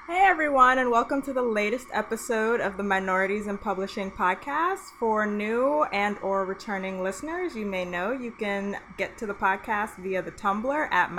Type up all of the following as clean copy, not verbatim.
Hey everyone, and welcome to the latest episode of the Minorities in Publishing podcast. For new and or returning listeners, you may know you can get to the podcast via the Tumblr at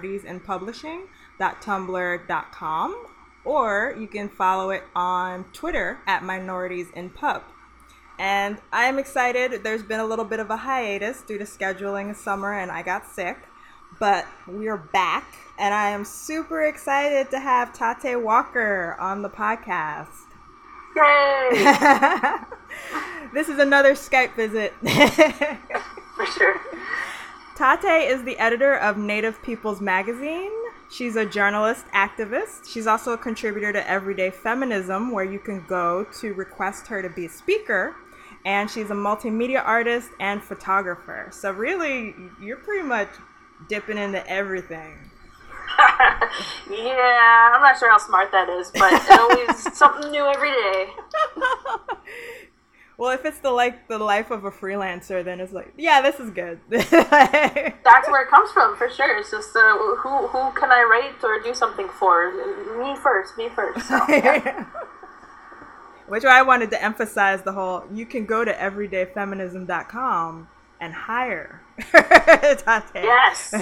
minoritiesinpublishing.tumblr.com, or you can follow it on Twitter at minoritiesinpub. And I am excited. There's been a little bit of a hiatus due to scheduling summer and I got sick, but we are back. And I am super excited to have Tate Walker on the podcast. Yay! This is another Skype visit. For sure. Tate is the editor of Native Peoples Magazine. She's a journalist activist. She's also a contributor to Everyday Feminism, where you can go to request her to be a speaker. And she's a multimedia artist and photographer. So really, you're pretty much dipping into everything. Yeah, I'm not sure how smart that is, but it's always something new every day. Well, if it's the life of a freelancer, then it's like, yeah, this is good. That's where it comes from, for sure. It's just who can I write or do something for? Me first. So, yeah. Which I wanted to emphasize the whole, you can go to everydayfeminism.com and hire Tate. Yes.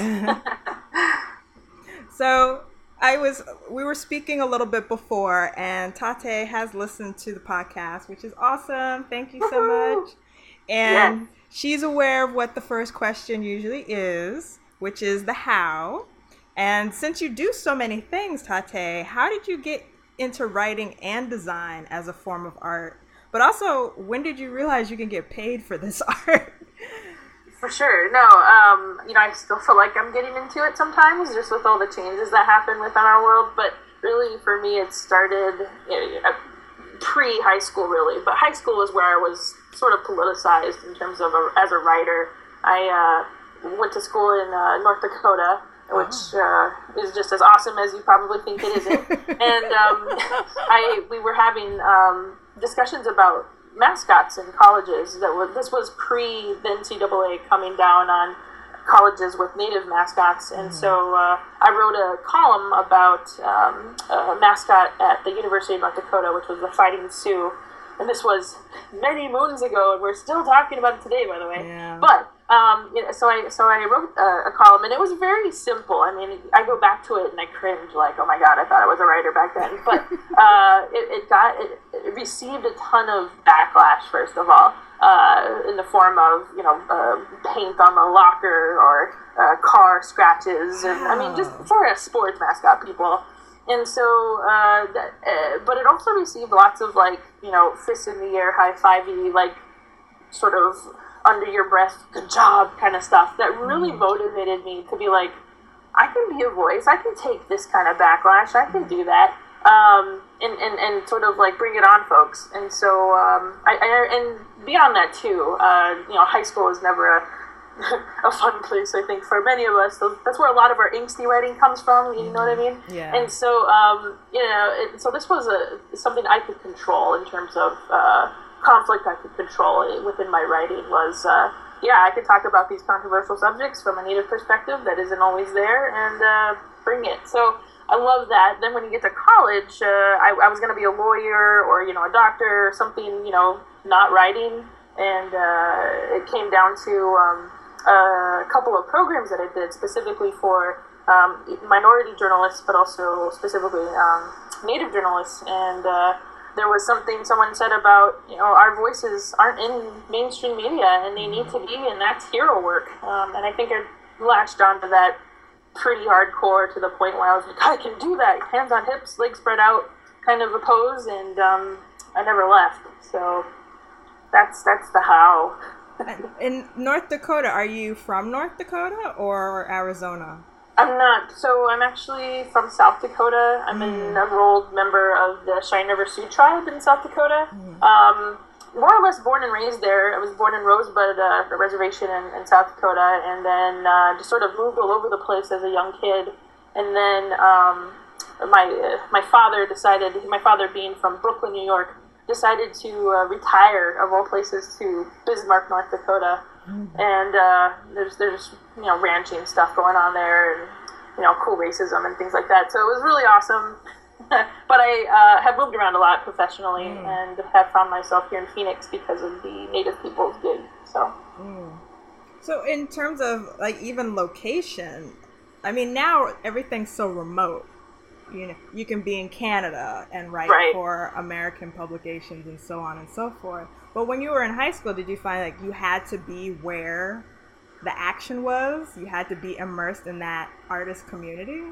So we were speaking a little bit before, and Tate has listened to the podcast, which is awesome. Thank you so much. And she's aware of what the first question usually is, which is the how. And since you do so many things, Tate, how did you get into writing and design as a form of art? But also, when did you realize you can get paid for this art? For sure. No, I still feel like I'm getting into it sometimes, just with all the changes that happen within our world. But really, for me, it started pre-high school, really. But high school was where I was sort of politicized in terms of as a writer. I went to school in North Dakota, which is just as awesome as you probably think it isn't. And we were having discussions about mascots in colleges. This was pre the NCAA coming down on colleges with native mascots, and so I wrote a column about a mascot at the University of North Dakota, which was the Fighting Sioux, and this was many moons ago, and we're still talking about it today, by the way. Yeah. But so I wrote a column, and it was very simple. I mean, I go back to it and I cringe, like, oh my god, I thought I was a writer back then. But it received a ton of backlash, first of all, in the form of paint on the locker or car scratches, and I mean, just for a sports mascot, people. And so, but it also received lots of fists in the air, high-fivey, sort of under your breath, good job kind of stuff that really motivated me to be like, I can be a voice, I can take this kind of backlash, I can do that, and sort of bring it on, folks. And so, and beyond that too, high school is never a fun place, I think, for many of us. That's where a lot of our angsty writing comes from, you know what I mean? Yeah. And so, so this was something I could control in terms of conflict I could control within my writing was, I could talk about these controversial subjects from a Native perspective that isn't always there, and bring it. So I love that. Then when you get to college, I was going to be a lawyer or, a doctor or something, not writing. And it came down to a couple of programs that I did specifically for minority journalists, but also specifically Native journalists. And there was something someone said about, our voices aren't in mainstream media, and they need to be, and that's hero work. And I think I latched onto that pretty hardcore to the point where I was like, I can do that, hands on hips, legs spread out, kind of a pose, and I never left. So that's the how. In North Dakota, are you from North Dakota or Arizona? I'm not. So I'm actually from South Dakota. I'm an enrolled member of the Cheyenne River Sioux tribe in South Dakota. More or less born and raised there. I was born in Rosebud, a reservation in South Dakota, and then just sort of moved all over the place as a young kid. And then my father decided, my father being from Brooklyn, New York, decided to retire, of all places, to Bismarck, North Dakota. And there's ranching stuff going on there, and cool racism and things like that. So it was really awesome. But I have moved around a lot professionally and have found myself here in Phoenix because of the Native Peoples gig. So. So in terms of like even location, I mean now everything's so remote. You know, you can be in Canada and write for American publications and so on and so forth. But when you were in high school, did you find like you had to be where the action was? You had to be immersed in that artist community?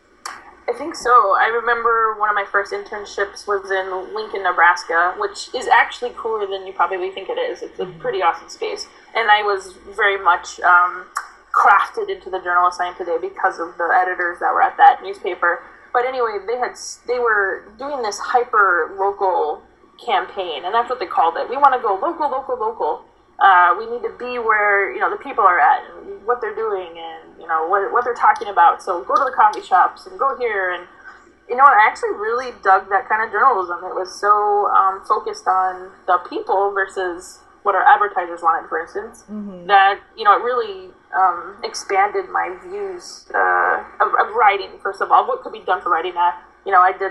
I think so. I remember one of my first internships was in Lincoln, Nebraska, which is actually cooler than you probably think it is. It's a pretty awesome space. And I was very much crafted into the journalist I am today because of the editors that were at that newspaper. But anyway, they were doing this hyper-local campaign, and that's what they called it. We want to go local, local, local. We need to be where, you know, the people are at and what they're doing and, you know, what they're talking about. So go to the coffee shops and go here. And, you know, I actually really dug that kind of journalism. It was so focused on the people versus what our advertisers wanted, for instance, that, you know, it really expanded my views of writing, first of all, what could be done for writing that. You know, I did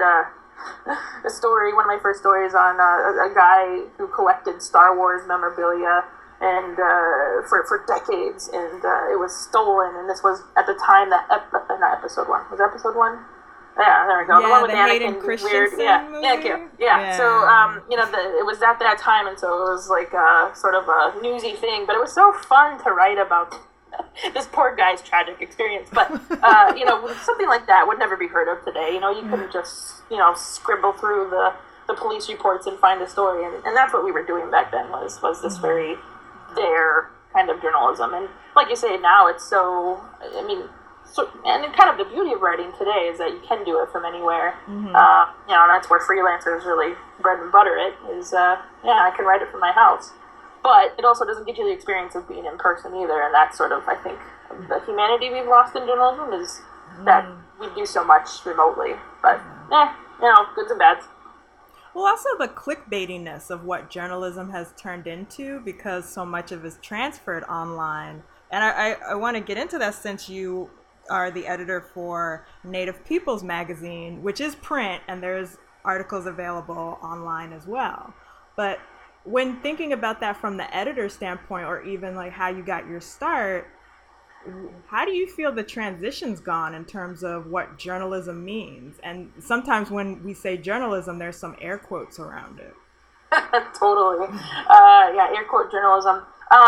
a story, one of my first stories on a guy who collected Star Wars memorabilia and for decades, and it was stolen, and this was at the time that, not episode one, was episode one? Yeah, there we go. Yeah, the one with the Anakin, weird. Movie? Thank you. Yeah. So, you know, it was at that time, and so it was like sort of a newsy thing, but it was so fun to write about this poor guy's tragic experience. But, you know, something like that would never be heard of today. You know, you couldn't just, you know, scribble through the police reports and find a story, and that's what we were doing back then was this very dare kind of journalism. And like you say, now it's so, I mean, so, and kind of the beauty of writing today is that you can do it from anywhere. You know, and that's where freelancers really bread and butter it is, I can write it from my house. But it also doesn't get you the experience of being in person either, and that's sort of, I think, the humanity we've lost in journalism is that we do so much remotely. But, you know, goods and bads. Well, also the clickbaitiness of what journalism has turned into because so much of it is transferred online. And I want to get into that since you are the editor for Native Peoples magazine, which is print, and there's articles available online as well. But when thinking about that from the editor standpoint, or even like how you got your start, how do you feel the transition's gone in terms of what journalism means? And sometimes when we say journalism, there's some air quotes around it. Totally. Air quote journalism.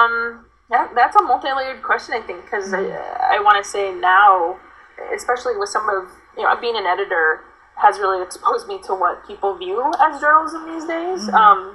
That's a multi-layered question, I think, because I want to say now, especially with some of, you know, being an editor has really exposed me to what people view as journalism these days,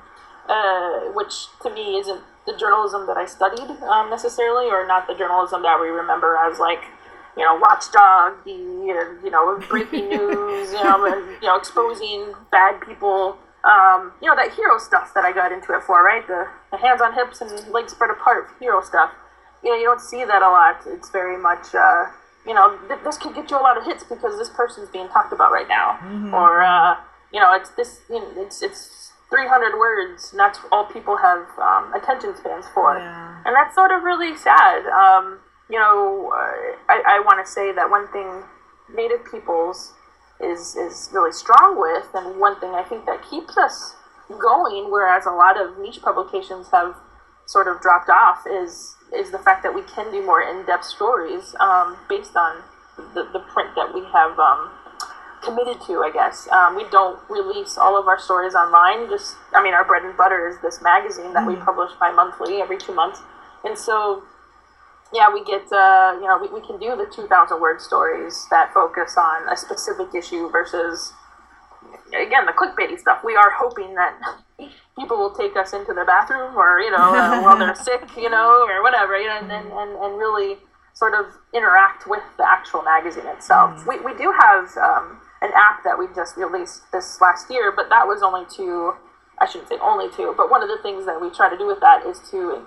which to me isn't the journalism that I studied necessarily, or not the journalism that we remember as like, you know, Watchdog, and, you know, breaking news, you know, and, you know, exposing bad people. You know, that hero stuff that I got into it for, right? The hands on hips and legs spread apart hero stuff. You know, you don't see that a lot. It's very much, you know, this could get you a lot of hits because this person's being talked about right now. Or, you know, it's this, you know, it's 300 words, and that's all people have attention spans for. Yeah. And that's sort of really sad. You know, I want to say that one thing Native peoples is really strong with, and one thing I think that keeps us going, whereas a lot of niche publications have sort of dropped off, is the fact that we can do more in-depth stories based on the print that we have committed to, I guess. We don't release all of our stories online. Our bread and butter is this magazine that we publish bi-monthly, every 2 months. And so, yeah, we get, we can do the 2,000 word stories that focus on a specific issue versus, again, the clickbaity stuff. We are hoping that people will take us into the bathroom or, you know, while they're sick, you know, or whatever, you know, and really sort of interact with the actual magazine itself. We do have an app that we just released this last year, but that was only to, I shouldn't say only to, but one of the things that we try to do with that is to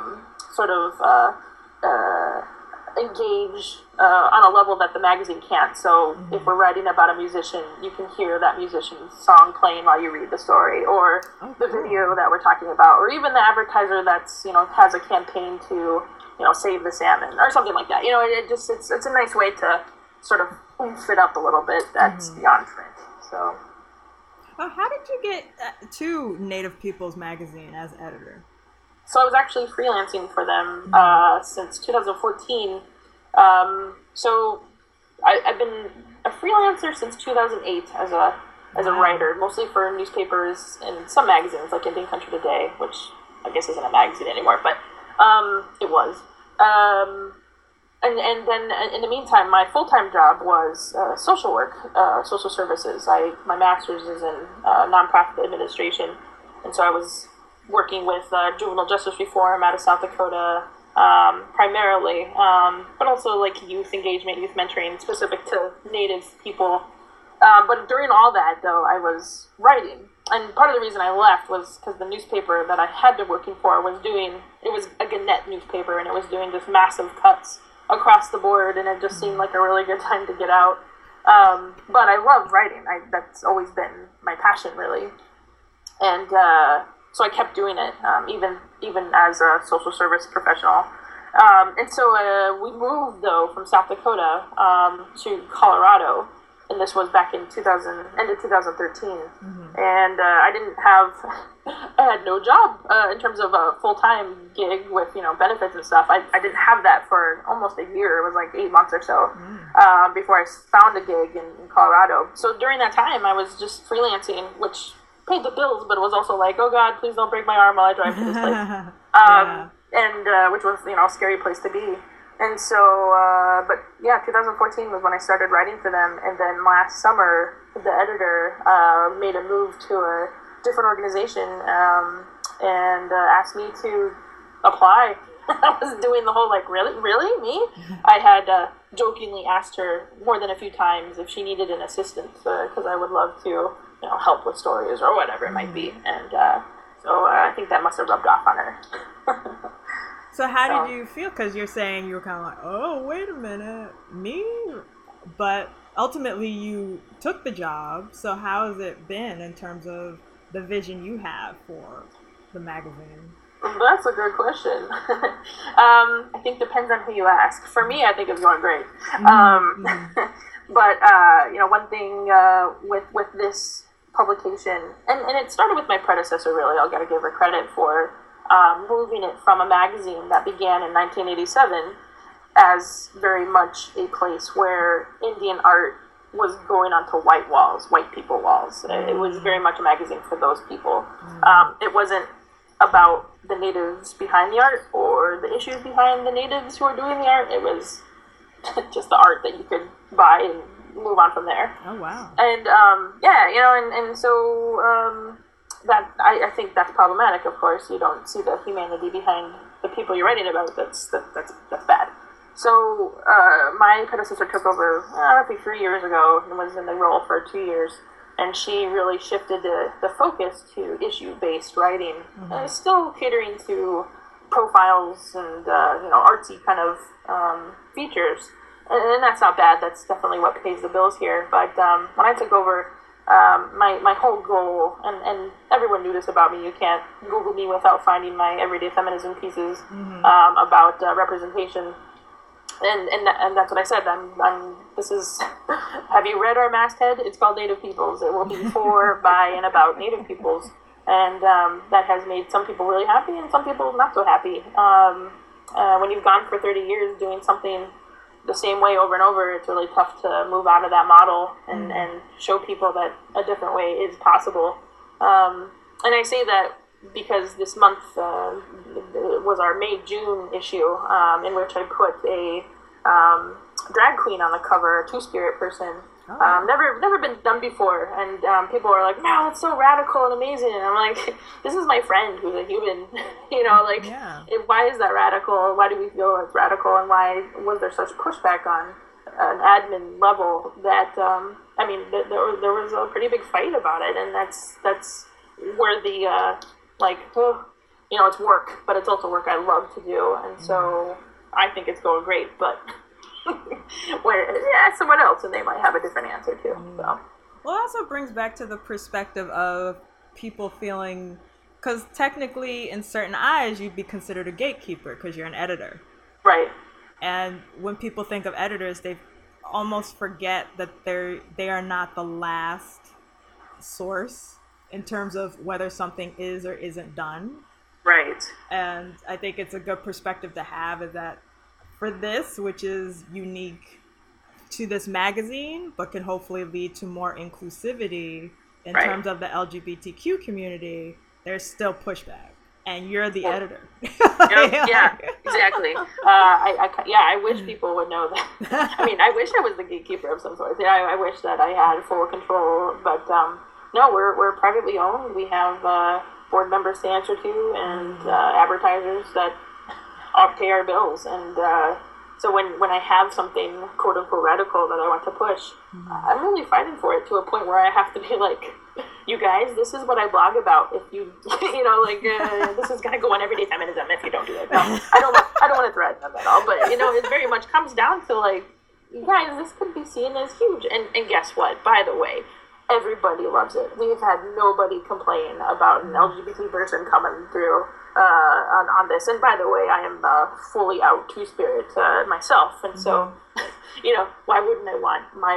engage on a level that the magazine can't. So if we're writing about a musician, you can hear that musician's song playing while you read the story, or the video that we're talking about, or even the advertiser that's, you know, has a campaign to, you know, save the salmon or something like that. You know, it's a nice way to sort of oomph it up a little bit. That's beyond print. So. How did you get to Native Peoples Magazine as editor? So I was actually freelancing for them since 2014. So I've been a freelancer since 2008 as a writer, mostly for newspapers and some magazines like Indian Country Today, which I guess isn't a magazine anymore, but it was. And then in the meantime, my full-time job was social work, social services. My master's is in nonprofit administration, and so I was working with juvenile justice reform out of South Dakota, primarily, but also like youth engagement, youth mentoring, specific to Native people. But during all that, though, I was writing. And part of the reason I left was because the newspaper that I had been working for was a Gannett newspaper, and it was doing just massive cuts across the board, and it just seemed like a really good time to get out. But I love writing. That's always been my passion, really. And so I kept doing it, even as a social service professional. And so we moved, though, from South Dakota to Colorado, and this was back in end of 2013. And I had no job in terms of a full-time gig with, benefits and stuff. I didn't have that for almost a year. It was like 8 months or so before I found a gig in Colorado. So during that time, I was just freelancing, which paid the bills, but it was also like, oh God, please don't break my arm while I drive to this place. And which was, a scary place to be. And so, 2014 was when I started writing for them. And then last summer, the editor made a move to a different organization and asked me to apply. I was doing the whole, really, me? I had jokingly asked her more than a few times if she needed an assistant, because I would love to, help with stories or whatever it might be. And so I think that must have rubbed off on her. So how did you feel? Because you're saying you were kind of like, oh, wait a minute, me? But ultimately you took the job. So how has it been in terms of the vision you have for the magazine? That's a good question. I think it depends on who you ask. For me, I think it's going great. But, one thing with this publication, and it started with my predecessor, really. I've got to give her credit for moving it from a magazine that began in 1987 as very much a place where Indian art was going onto white people walls. It was very much a magazine for those people. It wasn't about the natives behind the art or the issues behind the natives who are doing the art. It was just the art that you could buy and move on from there. Oh, wow. And, and so... that I think that's problematic. Of course, you don't see the humanity behind the people you're writing about. That's bad. So my predecessor took over I think 3 years ago and was in the role for 2 years, and she really shifted the focus to issue-based writing, and still catering to profiles and artsy kind of features. And that's not bad. That's definitely what pays the bills here. But when I took over, my whole goal, and everyone knew this about me, you can't Google me without finding my everyday feminism pieces about representation, and that's what I said. This is, have you read our masthead? It's called Native Peoples. It will be for, by, and about Native peoples, and that has made some people really happy and some people not so happy. When you've gone for 30 years doing something the same way over and over, it's really tough to move out of that model and show people that a different way is possible. And I say that because this month was our May-June issue, in which I put a drag queen on the cover, a two-spirit person. Never been done before, and people are like, "No, it's so radical and amazing." And I'm like, "This is my friend who's a human, why is that radical? Why do we feel it's radical? And why was there such pushback on an admin level that there was a pretty big fight about it, and that's where the it's work, but it's also work I love to do, and so I think it's going great, but." Someone else, and they might have a different answer too. So. Well, it also brings back to the perspective of people feeling, because technically, in certain eyes, you'd be considered a gatekeeper because you're an editor, right? And when people think of editors, they almost forget that they are not the last source in terms of whether something is or isn't done. Right. And I think it's a good perspective to have, is that for this, which is unique to this magazine, but can hopefully lead to more inclusivity in terms of the LGBTQ community, there's still pushback. And you're the editor. Yeah, exactly. I wish people would know that. I mean, I wish I was the gatekeeper of some sort. Yeah, I wish that I had full control. But no, we're privately owned. We have board members to answer to, and advertisers that pay our bills. And so when I have something quote unquote radical that I want to push, I'm really fighting for it to a point where I have to be like, you guys, this is what I blog about. If you, this is gonna go on Everyday Feminism if you don't do it. No, I don't want to threaten them at all. But it very much comes down to like, you guys, this could be seen as huge. And guess what? By the way, everybody loves it. We've had nobody complain about an LGBT person coming through on this. And by the way, I am fully out Two-Spirit myself, and so why wouldn't I want my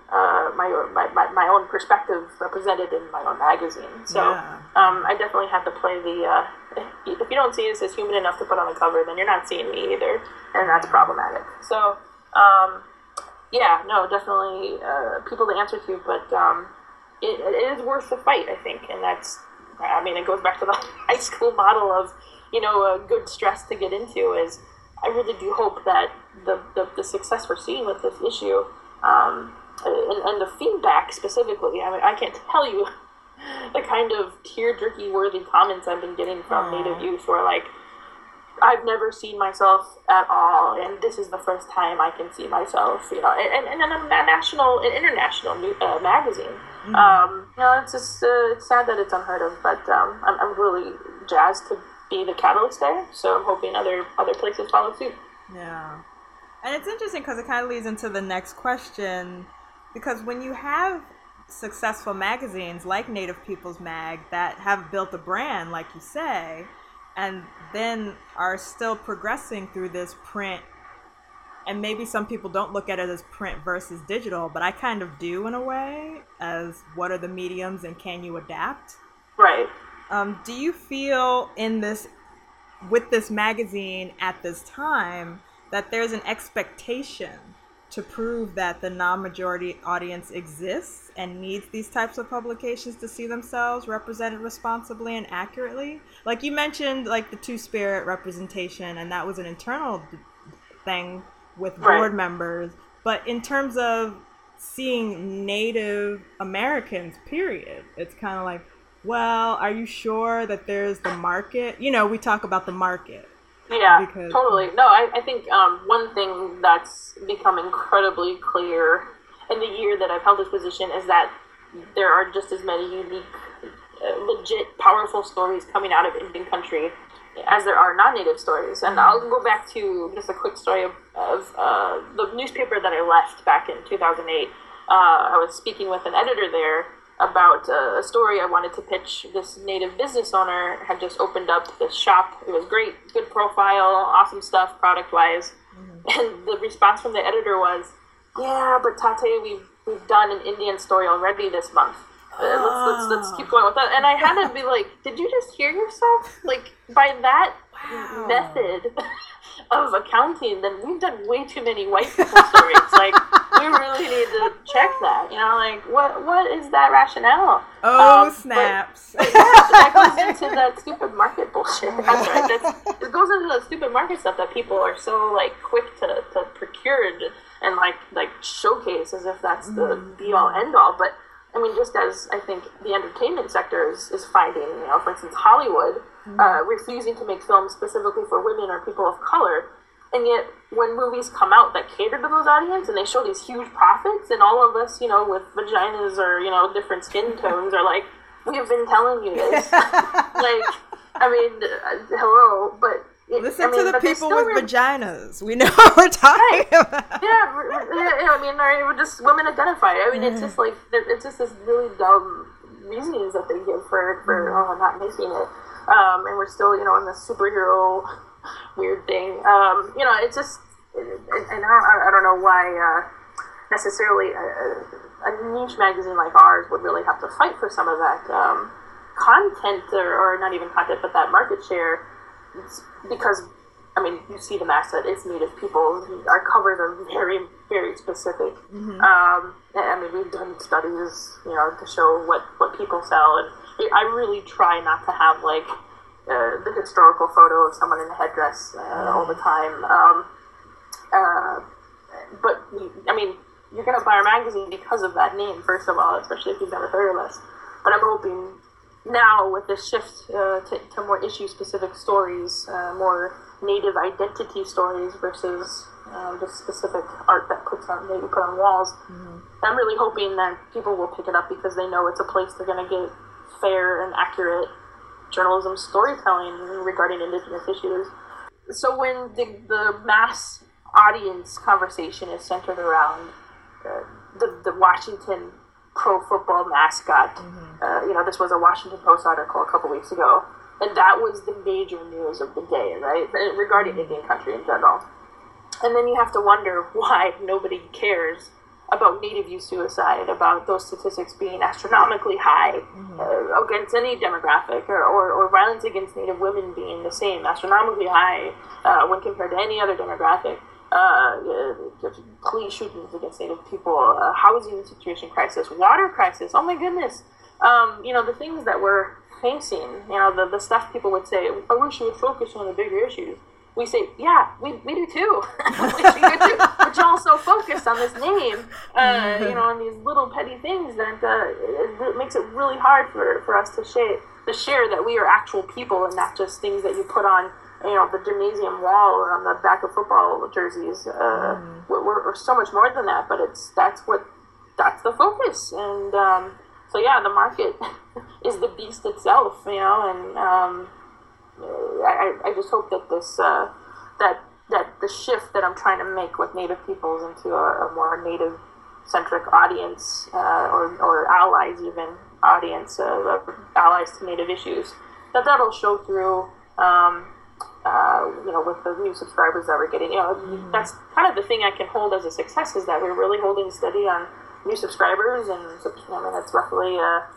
own perspective represented in my own magazine? So I definitely have to play the if you don't see us as human enough to put on the cover, then you're not seeing me either, and that's problematic. So definitely people to answer to, but it is worth the fight, I think, and that's, I mean, it goes back to the high school model of, a good stress to get into is, I really do hope that the success we're seeing with this issue, and the feedback specifically, I mean, I can't tell you the kind of tear-jerky worthy comments I've been getting from Native youth who are like, I've never seen myself at all, and this is the first time I can see myself, and in a national and international magazine. It's just it's sad that it's unheard of, but I'm really jazzed to be the catalyst there. So I'm hoping other places follow suit. Yeah, and it's interesting because it kind of leads into the next question, because when you have successful magazines like Native People's Mag that have built a brand, like you say, and then are still progressing through this print, and maybe some people don't look at it as print versus digital, but I kind of do in a way, as what are the mediums and can you adapt? Right. Do you feel with this magazine at this time, that there's an expectation to prove that the non-majority audience exists and needs these types of publications to see themselves represented responsibly and accurately? Like you mentioned, like the Two-Spirit representation, and that was an internal thing with board members. But in terms of seeing Native Americans, period, it's kind of like, well, are you sure that there's the market? We talk about the market. Yeah, totally. No, I think one thing that's become incredibly clear in the year that I've held this position is that there are just as many unique, legit, powerful stories coming out of Indian country as there are non-Native stories. And I'll go back to just a quick story of the newspaper that I left back in 2008. I was speaking with an editor there about a story I wanted to pitch. This Native business owner had just opened up this shop. It was great, good profile, awesome stuff product-wise. And the response from the editor was, yeah, but Tate, we've done an Indian story already this month. Let's keep going with that. And I had to be like, did you just hear yourself? Like, by that method of accounting, then we've done way too many white people stories. Like, we really need to check that. What is that rationale? Snaps. But that goes into that stupid market bullshit. That's right. It goes into that stupid market stuff that people are so quick to procure and showcase as if that's the be all end all. But I mean, just as I think the entertainment sector is finding, for instance, Hollywood refusing to make films specifically for women or people of color, and yet when movies come out that cater to those audience and they show these huge profits, and all of us, with vaginas or different skin tones are like, we have been telling you this. I mean, hello, but. Listen to the people with vaginas. We know what we're talking about. Yeah, I mean, or just women identified. I mean, it's just it's just this really dumb reasonings that they give for not making it. And we're still, in the superhero weird thing. It's just, and I don't know why necessarily a niche magazine like ours would really have to fight for some of that content, or not even content, but that market share, because, I mean, you see the masthead, it's Native people. Our covers are very, very specific. Mm-hmm. I mean, we've done studies, to show what people sell, and I really try not to have, like, the historical photo of someone in a headdress all the time. But, I mean, you're going to buy our magazine because of that name, first of all, especially if you've never heard of us. But I'm hoping now, with this shift to more issue-specific stories, more Native identity stories versus just specific art that maybe put on walls, I'm really hoping that people will pick it up because they know it's a place they're going to get fair and accurate journalism storytelling regarding Indigenous issues. So when the mass audience conversation is centered around the Washington pro football mascot, this was a Washington Post article a couple weeks ago, and that was the major news of the day, right, regarding Indian country in general. And then you have to wonder why nobody cares about Native youth suicide, about those statistics being astronomically high against any demographic, or violence against Native women being the same, astronomically high when compared to any other demographic. Police shootings against Native people, housing situation crisis, water crisis. Oh my goodness! The things that we're facing. The stuff people would say, I wish you would focus on the bigger issues. We say, yeah, we do too. But you're also focused on this name, on these little petty things that it makes it really hard for us to share that we are actual people and not just things that you put on the gymnasium wall or on the back of football jerseys. We're so much more than that, but that's the focus. And so yeah, the market is the beast itself, and I just hope that this that the shift that I'm trying to make with Native peoples into a more Native centric audience, or allies even audience, allies to Native issues, that'll show through. With the new subscribers that we're getting, that's kind of the thing I can hold as a success, is that we're really holding steady on new subscribers, and it's roughly,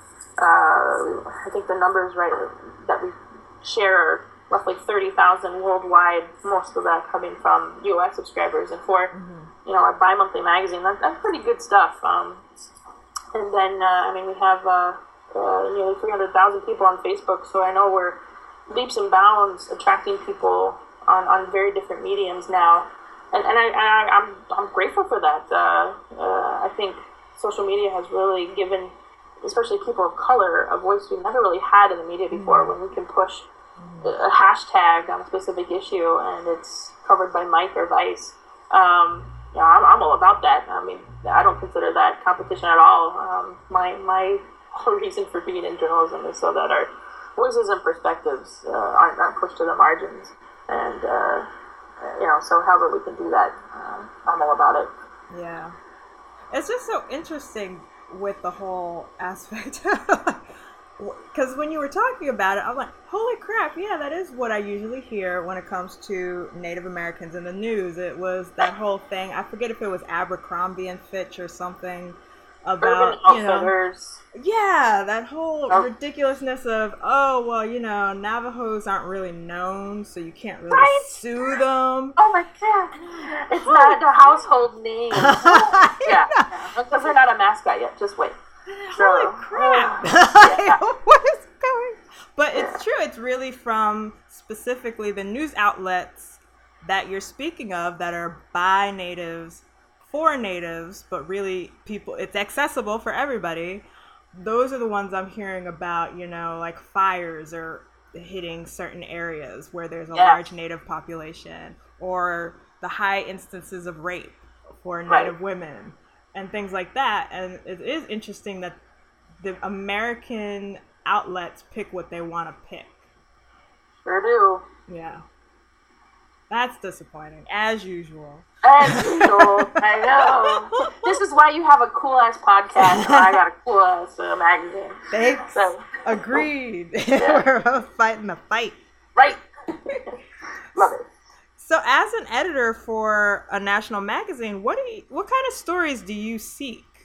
I think the numbers that we share are roughly 30,000 worldwide, most of that coming from US subscribers, and for our bi-monthly magazine, that's pretty good stuff. And then we have nearly 300,000 people on Facebook, so I know we're leaps and bounds attracting people on very different mediums now, and I'm grateful for that. I think social media has really given, especially people of color, a voice we've never really had in the media before. When we can push a hashtag on a specific issue and it's covered by Mike or Vice, I'm all about that. I mean, I don't consider that competition at all. My whole reason for being in journalism is so that our voices and perspectives aren't pushed to the margins, and so however we can do that, I'm all about it. Yeah, it's just so interesting with the whole aspect, because when you were talking about it, I'm like, holy crap, yeah, that is what I usually hear when it comes to Native Americans in the news. It was that whole thing, I forget if it was Abercrombie and Fitch or something, about that whole ridiculousness of Navajos aren't really known, so you can't really sue them. Oh my god, it's not a household name. Because they're not a mascot yet. Just wait. Holy crap! What is going? But it's true. It's really from specifically the news outlets that you're speaking of that are by natives, for natives, but really it's accessible for everybody. Those are the ones I'm hearing about, like fires are hitting certain areas where there's a large native population, or the high instances of rape for native women and things like that. And it is interesting that the American outlets pick what they want to pick. Sure do. Yeah. That's disappointing, as usual. As usual, I know. This is why you have a cool-ass podcast, and I got a cool-ass magazine. Thanks. So. Agreed. We're both fighting the fight. Right. Love it. So as an editor for a national magazine, what kind of stories do you seek?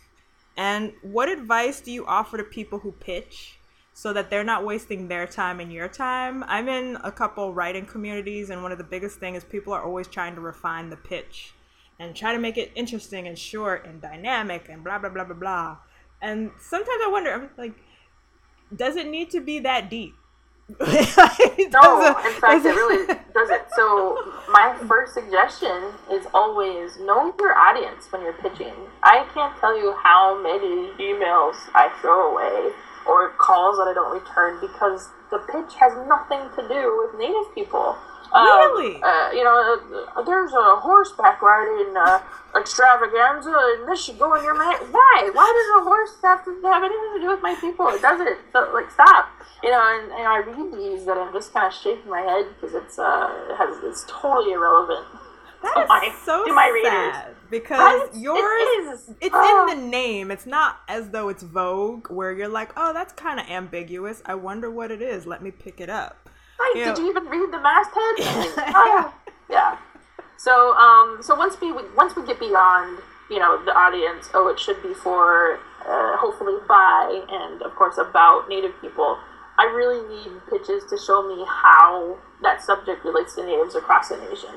And what advice do you offer to people who pitch so that they're not wasting their time and your time? I'm in a couple writing communities, and one of the biggest things is people are always trying to refine the pitch and try to make it interesting and short and dynamic and blah, blah, blah, blah, blah. And sometimes I wonder, I'm like, does it need to be that deep? No, in fact, it really doesn't. So my first suggestion is always know your audience when you're pitching. I can't tell you how many emails I throw away or calls that I don't return because the pitch has nothing to do with Native people. Really? There's a horseback riding extravaganza, and this should go in your Why? Why does a horse have anything to do with my people? It doesn't. So, stop. And I read these that I'm just kind of shaking my head because it's totally irrelevant. That is so to my sad readers. Because right? yours, it's in the name. It's not as though it's Vogue where you're like, oh, that's kind of ambiguous. I wonder what it is. Let me pick it up. Right? Did you even read the masthead? Yeah. So once we get beyond the audience, it should be for hopefully by and of course about Native people. I really need pitches to show me how that subject relates to Natives across the nation.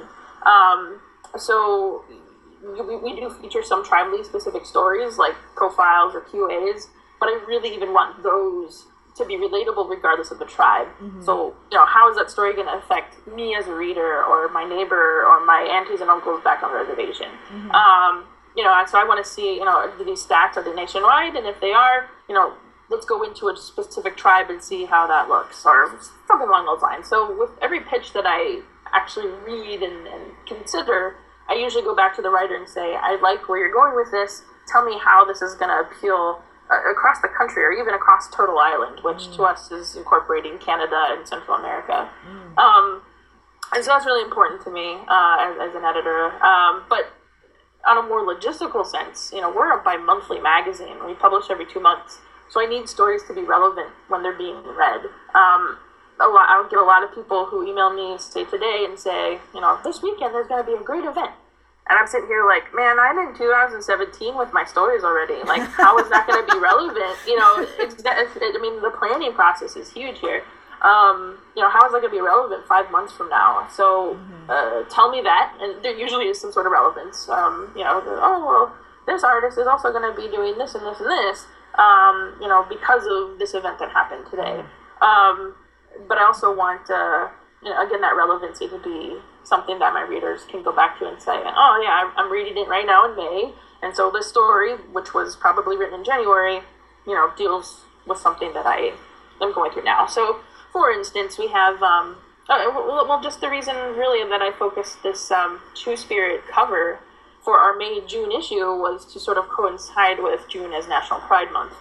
So we do feature some tribally specific stories like profiles or QAs, but I really even want those to be relatable regardless of the tribe. Mm-hmm. So, how is that story going to affect me as a reader or my neighbor or my aunties and uncles back on the reservation? Mm-hmm. So I want to see, do these stats, are they nationwide? And if they are, let's go into a specific tribe and see how that looks or something along those lines. So with every pitch that I actually read and consider, I usually go back to the writer and say, I like where you're going with this. Tell me how this is going to appeal across the country or even across Turtle Island, which to us is incorporating Canada and Central America. And so that's really important to me as an editor. But on a more logistical sense, we're a bi-monthly magazine. We publish every 2 months. So I need stories to be relevant when they're being read. I would get a lot of people who email me, say today, and say, this weekend there's going to be a great event. And I'm sitting here like, man, I'm in 2017 with my stories already. Like, how is that going to be relevant? The planning process is huge here. How is that going to be relevant 5 months from now? So tell me that. And there usually is some sort of relevance. This artist is also going to be doing this and this and this, because of this event that happened today. But I also want, again, that relevancy to be something that my readers can go back to and say, oh, yeah, I'm reading it right now in May. And so this story, which was probably written in January, deals with something that I am going through now. So, for instance, we have, just the reason really that I focused this Two-Spirit cover for our May-June issue was to sort of coincide with June as National Pride Month.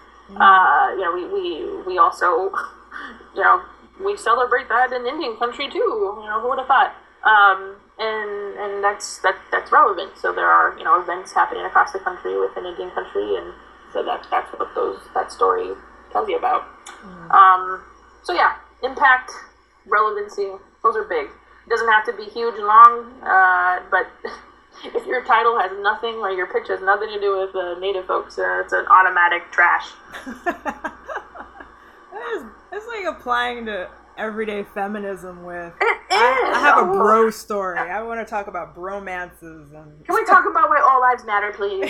We also, we celebrate that in Indian country too. Who would have thought? And that's relevant. So there are events happening across the country within Indian country, and so that's what that story tells you about. So yeah, impact, relevancy, those are big. It doesn't have to be huge and long, but if your title has nothing or your pitch has nothing to do with Native folks, it's an automatic trash. It's like applying to everyday feminism with it is. I have a bro story. I want to talk about bromances and can we talk about why all lives matter, please?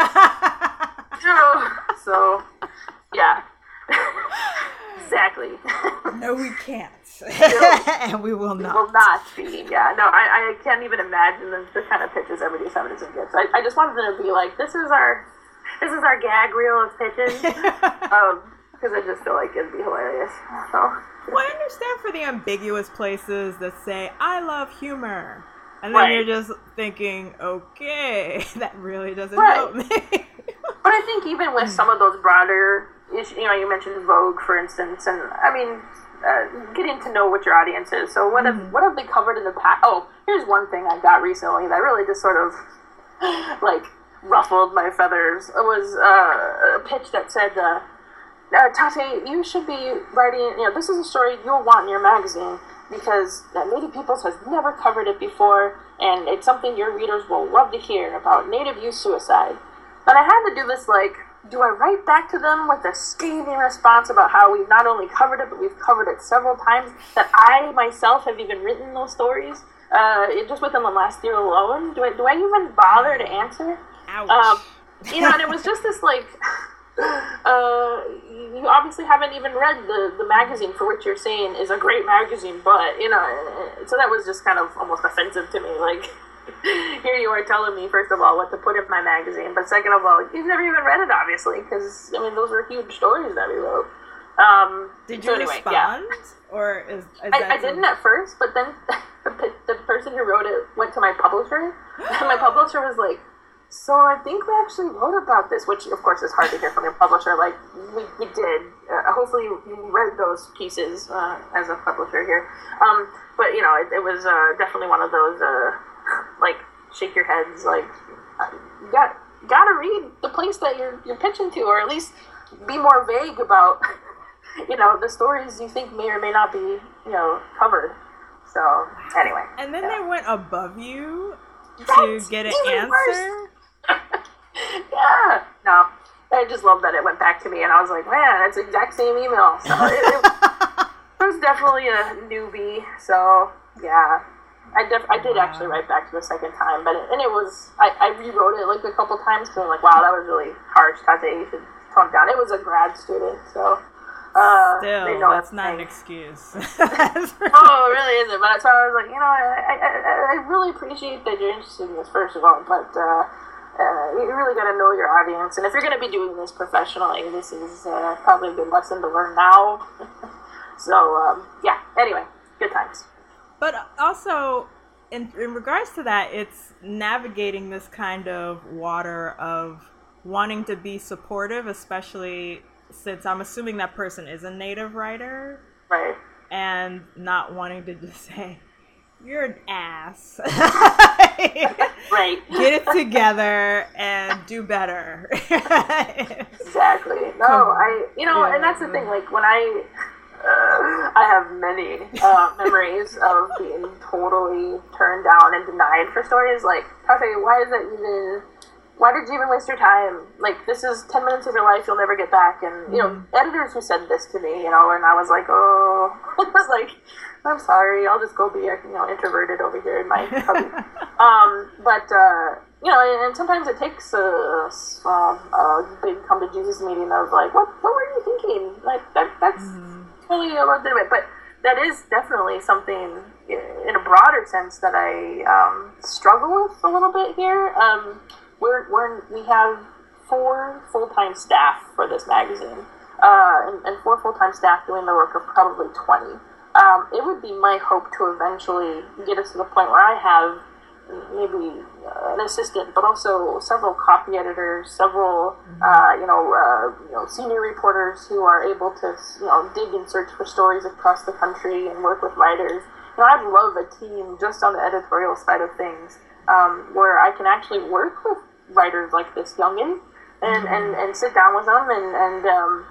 So yeah. Exactly. No, we can't. And we will not. We will not be. Yeah. No, I can't even imagine the kind of pitches everyday feminism gets. I just wanted them to be like, this is our gag reel of pitches. Because I just feel like it'd be hilarious. So. Well, I understand for the ambiguous places that say, I love humor. And then you're just thinking, okay, that really doesn't help me. But I think even with some of those broader issues, you mentioned Vogue, for instance, and I mean, getting to know what your audience is. So what have they covered in the past? Oh, here's one thing I got recently that really just sort of, ruffled my feathers. It was a pitch that said, Tate, you should be writing, this is a story you'll want in your magazine because Native Peoples has never covered it before, and it's something your readers will love to hear about Native youth suicide. And I had to do this, do I write back to them with a scathing response about how we've not only covered it, but we've covered it several times, that I myself have even written those stories, just within the last year alone? Do I even bother to answer? Ouch. And it was just this, like, you obviously haven't even read the magazine for which you're saying is a great magazine, but, so that was just kind of almost offensive to me, like, here you are telling me, first of all, what to put in my magazine, but second of all, you've never even read it, obviously, because, those were huge stories that we wrote. Did you respond? Yeah. Or is I didn't at first, but then the person who wrote it went to my publisher, and my publisher was like, so I think we actually wrote about this, which, of course, is hard to hear from your publisher. Like, we did. Hopefully you read those pieces as a publisher here. But, it was definitely one of those, like, shake your heads, like, you gotta read the place that you're pitching to, or at least be more vague about, the stories you think may or may not be, covered. So, anyway. And then they went above you to get an answer? Yeah. No. I just love that it went back to me, and I was like, man, it's the exact same email. So it was definitely a newbie. So, yeah. I did actually write back to the second time, but it was, I rewrote it like a couple times, because I'm like, wow, that was really harsh, Tate, you should tone it down. It was a grad student, so... Still, that's not an excuse. Oh, it really isn't. But so I was like, I really appreciate that you're interested in this, first of all, but you really got to know your audience. And if you're going to be doing this professionally, this is probably a good lesson to learn now. So, yeah. Anyway, good times. But also, in regards to that, it's navigating this kind of water of wanting to be supportive, especially since I'm assuming that person is a native writer. Right. And not wanting to just say, you're an ass. Right. Get it together and do better. Exactly. No, and that's the thing, like, when I have many memories of being totally turned down and denied for stories, like, okay, why did you even waste your time? Like, this is 10 minutes of your life you'll never get back. And, editors who said this to me, and I was like, oh, I was like, I'm sorry, I'll just go be, introverted over here in my cubby. And sometimes it takes a big come to Jesus meeting of like, what were you thinking? Like, that's totally legitimate. But that is definitely something in a broader sense that I struggle with a little bit here. We have 4 full-time staff for this magazine, and 4 full-time staff doing the work of probably 20. It would be my hope to eventually get us to the point where I have maybe an assistant, but also several copy editors, several senior reporters who are able to dig and search for stories across the country and work with writers. I'd love a team just on the editorial side of things, where I can actually work with writers like this youngin and sit down with them and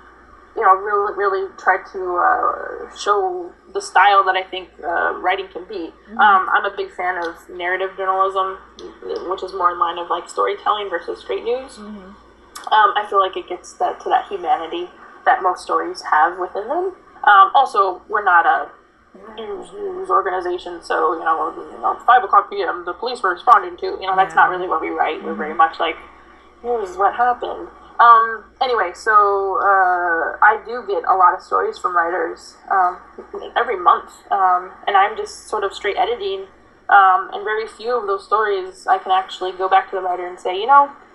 really try to show the style that I think writing can be. I'm a big fan of narrative journalism, which is more in line of like storytelling versus straight news. I feel like it gets to that humanity that most stories have within them. Also, we're not a news organization, so 5:00 p.m. the police were responding to. That's not really what we write. We're very much like, here's what happened. Anyway, so I do get a lot of stories from writers every month, and I'm just sort of straight editing, and very few of those stories I can actually go back to the writer and say,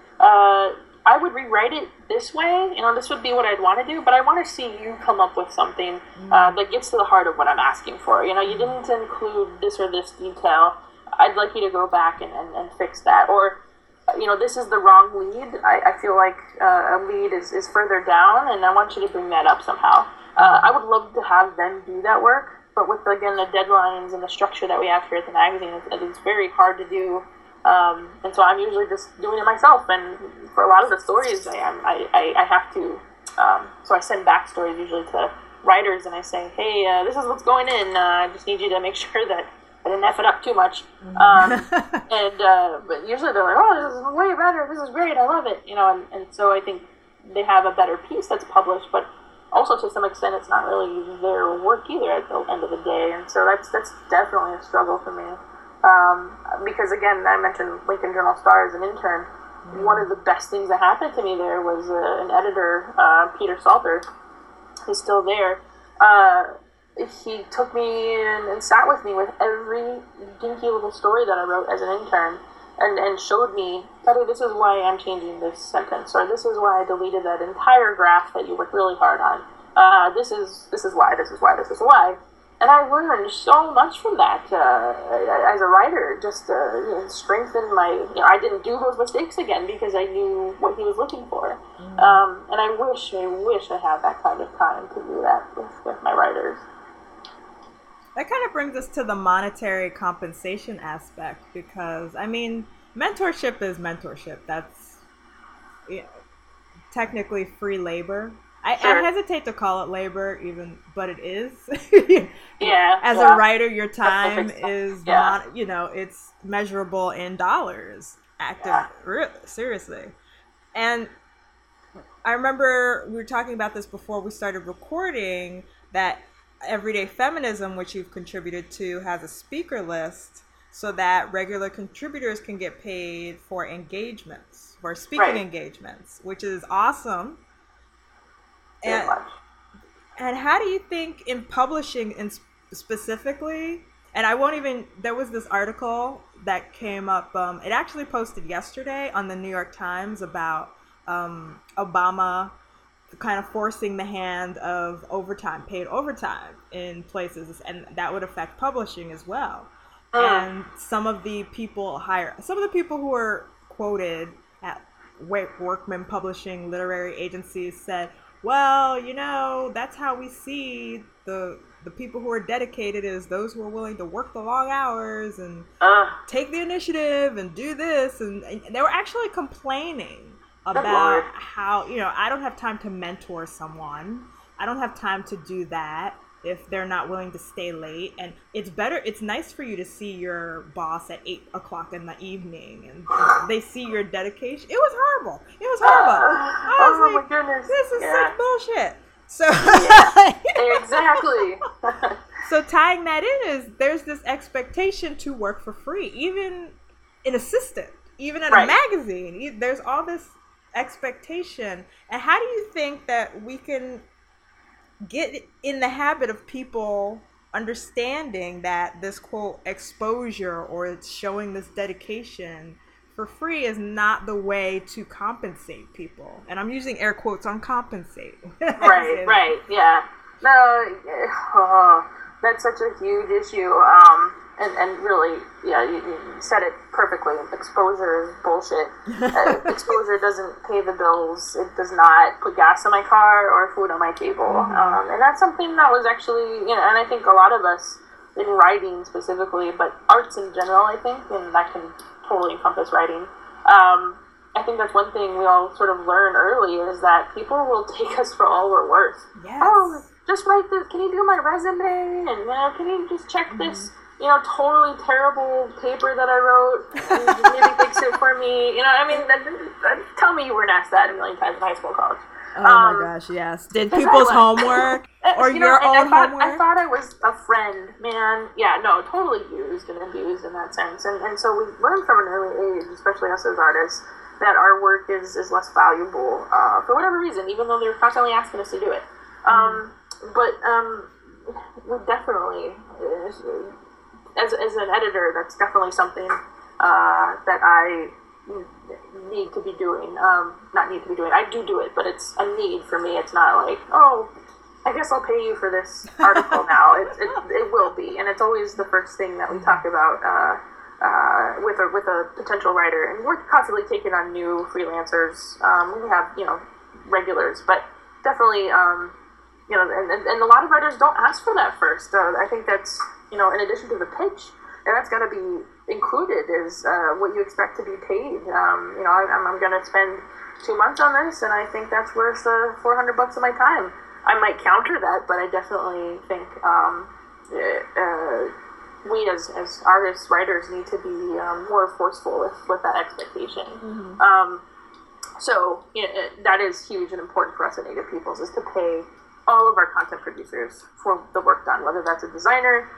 I would rewrite it this way, this would be what I'd want to do, but I want to see you come up with something that gets to the heart of what I'm asking for. You didn't include this or this detail. I'd like you to go back and fix that. Or, this is the wrong lead. I feel like a lead is further down, and I want you to bring that up somehow. I would love to have them do that work, but with, again, the deadlines and the structure that we have here at the magazine, it's very hard to do. And so I'm usually just doing it myself, and for a lot of the stories I have to, so I send back stories usually to writers, and I say, hey, this is what's going in, I just need you to make sure that I didn't F it up too much, but usually they're like, oh, this is way better, this is great, I love it, and so I think they have a better piece that's published, but also to some extent it's not really their work either at the end of the day. And so that's definitely a struggle for me. Because again, I mentioned Lincoln Journal-Star as an intern. One of the best things that happened to me there was an editor, Peter Salter. He's still there. He took me and sat with me with every dinky little story that I wrote as an intern, and showed me, Tati, this is why I'm changing this sentence, or this is why I deleted that entire graph that you worked really hard on. This is why. And I learned so much from that as a writer. Just strengthened my. I didn't do those mistakes again because I knew what he was looking for. And I wish I had that kind of time to do that with my writers. That kind of brings us to the monetary compensation aspect, because I mean, mentorship is mentorship. That's technically free labor. I hesitate to call it labor, but it is. As a writer, your time is not, it's measurable in dollars. Seriously. And I remember we were talking about this before we started recording, that Everyday Feminism, which you've contributed to, has a speaker list so that regular contributors can get paid for engagements, for speaking engagements, which is awesome. And how do you think in publishing specifically, and there was this article that came up, it actually posted yesterday on the New York Times about Obama kind of forcing the hand of paid overtime in places, and that would affect publishing as well. And some of the people who were quoted at Workman Publishing literary agencies said, well, that's how we see the people who are dedicated is those who are willing to work the long hours and take the initiative and do this. And they were actually complaining about how, I don't have time to mentor someone. I don't have time to do that if they're not willing to stay late. And it's nice for you to see your boss at 8:00 in the evening and they see your dedication. It was horrible. I was like, my goodness. This is such bullshit. So exactly. So tying that in there's this expectation to work for free, even an assistant, even at a magazine. There's all this expectation. And how do you think that we can get in the habit of people understanding that this, quote, exposure or it's showing this dedication for free is not the way to compensate people? And I'm using air quotes on compensate. Right, yeah. No, that's such a huge issue. And really, you said it perfectly. Exposure is bullshit. Exposure doesn't pay the bills. It does not put gas in my car or food on my table. And that's something that was actually, and I think a lot of us in writing specifically, but arts in general, I think, and that can totally encompass writing. I think that's one thing we all sort of learn early is that people will take us for all we're worth. Yes. Oh, just write this. Can you do my resume? And can you just check this? Totally terrible paper that I wrote, and just maybe fix it for me. Tell me you weren't asked that a million times in high school, college. Oh my gosh, yes. Did people's homework or your own homework? I thought I was a friend, man. Yeah, no, totally used and abused in that sense. And so we learned from an early age, especially us as artists, that our work is less valuable for whatever reason, even though they're constantly asking us to do it. But we definitely... As an editor, that's definitely something that I need to be doing. Not need to be doing. I do it, but it's a need for me. It's not like, oh, I guess I'll pay you for this article now. It will be, and it's always the first thing that we talk about with a potential writer. And we're constantly taking on new freelancers. We have regulars, but definitely and a lot of writers don't ask for that first. I think that's in addition to the pitch, and that's got to be included is what you expect to be paid. I'm going to spend 2 months on this, and I think that's worth $400 of my time. I might counter that, but I definitely think we as artists, writers, need to be more forceful with that expectation. So that is huge and important for us at Native Peoples, is to pay all of our content producers for the work done, whether that's a designer,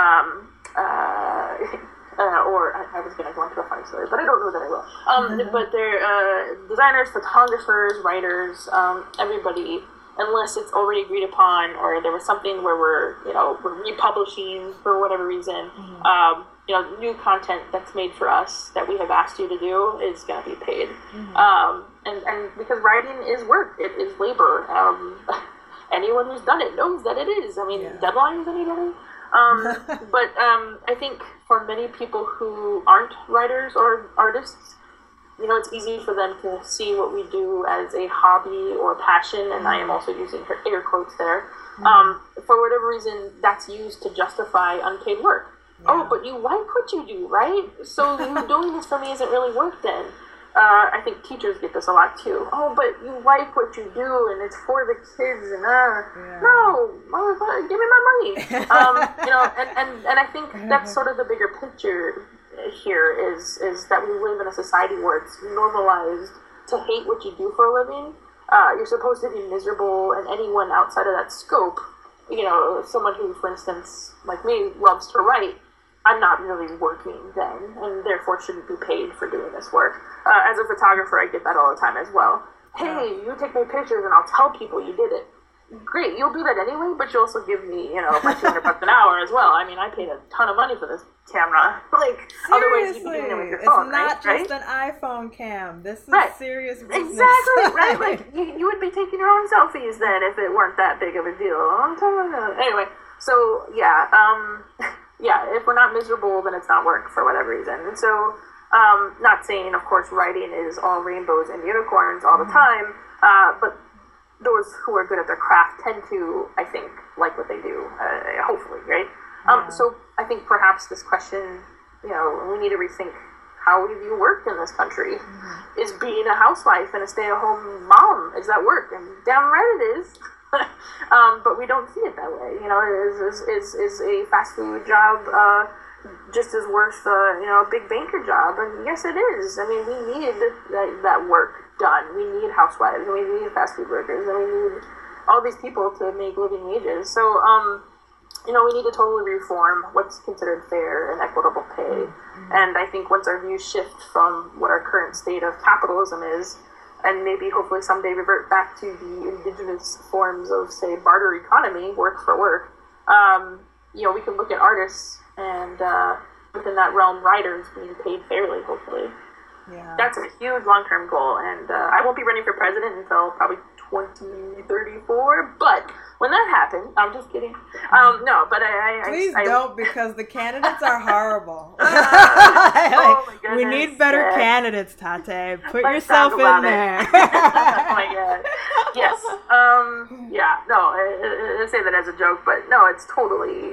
or I was going to go into a funny story, but I don't know that I will. But they're designers, photographers, writers, everybody, unless it's already agreed upon, or there was something where we're republishing for whatever reason. New content that's made for us that we have asked you to do is going to be paid. And because writing is work, it is labor. Anyone who's done it knows that it is. I mean, deadlines, anybody? But I think for many people who aren't writers or artists, it's easy for them to see what we do as a hobby or passion, and I am also using air quotes there. For whatever reason, that's used to justify unpaid work. Oh, but you like what you do, right? So you doing this for me isn't really work then. I think teachers get this a lot too. Oh, but you like what you do, and it's for the kids, and no, motherfucker, give me my money. And I think that's sort of the bigger picture here is that we live in a society where it's normalized to hate what you do for a living. You're supposed to be miserable, and anyone outside of that scope, someone who, for instance, like me, loves to write, I'm not really working then, and therefore shouldn't be paid for doing this work. As a photographer, I get that all the time as well. Hey, you take my pictures and I'll tell people you did it. Great, you'll do that anyway, but you also give me, my $200 an hour as well. I mean, I paid a ton of money for this camera. Otherwise you'd be doing it with your phone, right? It's not just an iPhone cam. This is serious business. Exactly, right? You would be taking your own selfies then if it weren't that big of a deal. Anyway, so, if we're not miserable, then it's not work for whatever reason. And so, not saying, of course, writing is all rainbows and unicorns all the time, but those who are good at their craft tend to, I think, like what they do, hopefully, right? So I think perhaps this question, we need to rethink how we view work in this country. Is being a housewife and a stay-at-home mom, is that work? And downright it is. But we don't see it that way. Is a fast food job just as worth a big banker job? And yes, it is. I mean, we need that work done. We need housewives, and we need fast food workers, and we need all these people to make living wages. So, we need to totally reform what's considered fair and equitable pay. And I think once our views shift from what our current state of capitalism is, and maybe hopefully someday revert back to the indigenous forms of, say, barter economy, work for work, we can look at artists and within that realm, writers being paid fairly, hopefully. Yeah. That's a huge long-term goal, and I won't be running for president until probably 2034, but when that happens, I'm just kidding. No, but Please don't, because the candidates are horrible. Oh my goodness. We need better candidates, Tate. Put yourself in there. Oh my god. Yes. I say that as a joke, but no, it's totally,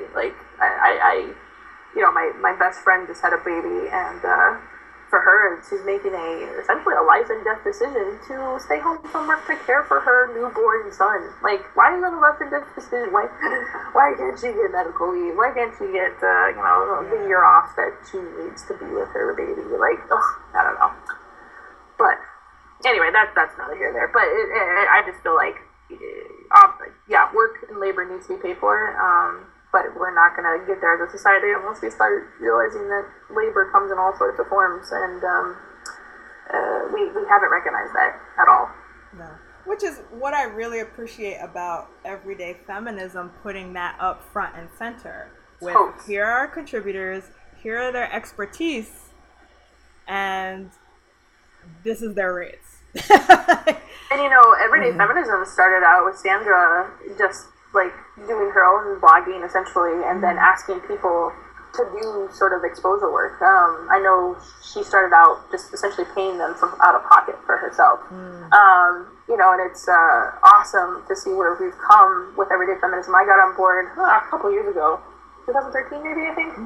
my best friend just had a baby, and for her, she's making essentially a life and death decision to stay home from work to care for her newborn son. Why is that a life and death decision? Why can't she get medical leave? Why can't she get the year off that she needs to be with her baby? I don't know. But anyway, that's neither here nor there. But I just feel like work and labor needs to be paid for. But we're not going to get there as a society unless we start realizing that labor comes in all sorts of forms, and we haven't recognized that at all. No. Which is what I really appreciate about everyday feminism, putting that up front and center. With here are our contributors, here are their expertise, and this is their rates. And everyday feminism started out with Sandra just doing her own blogging essentially, and then asking people to do sort of exposure work. I know she started out just essentially paying them from out of pocket for herself. And it's awesome to see where we've come with everyday feminism. I got on board a couple years ago, 2013 maybe, I think,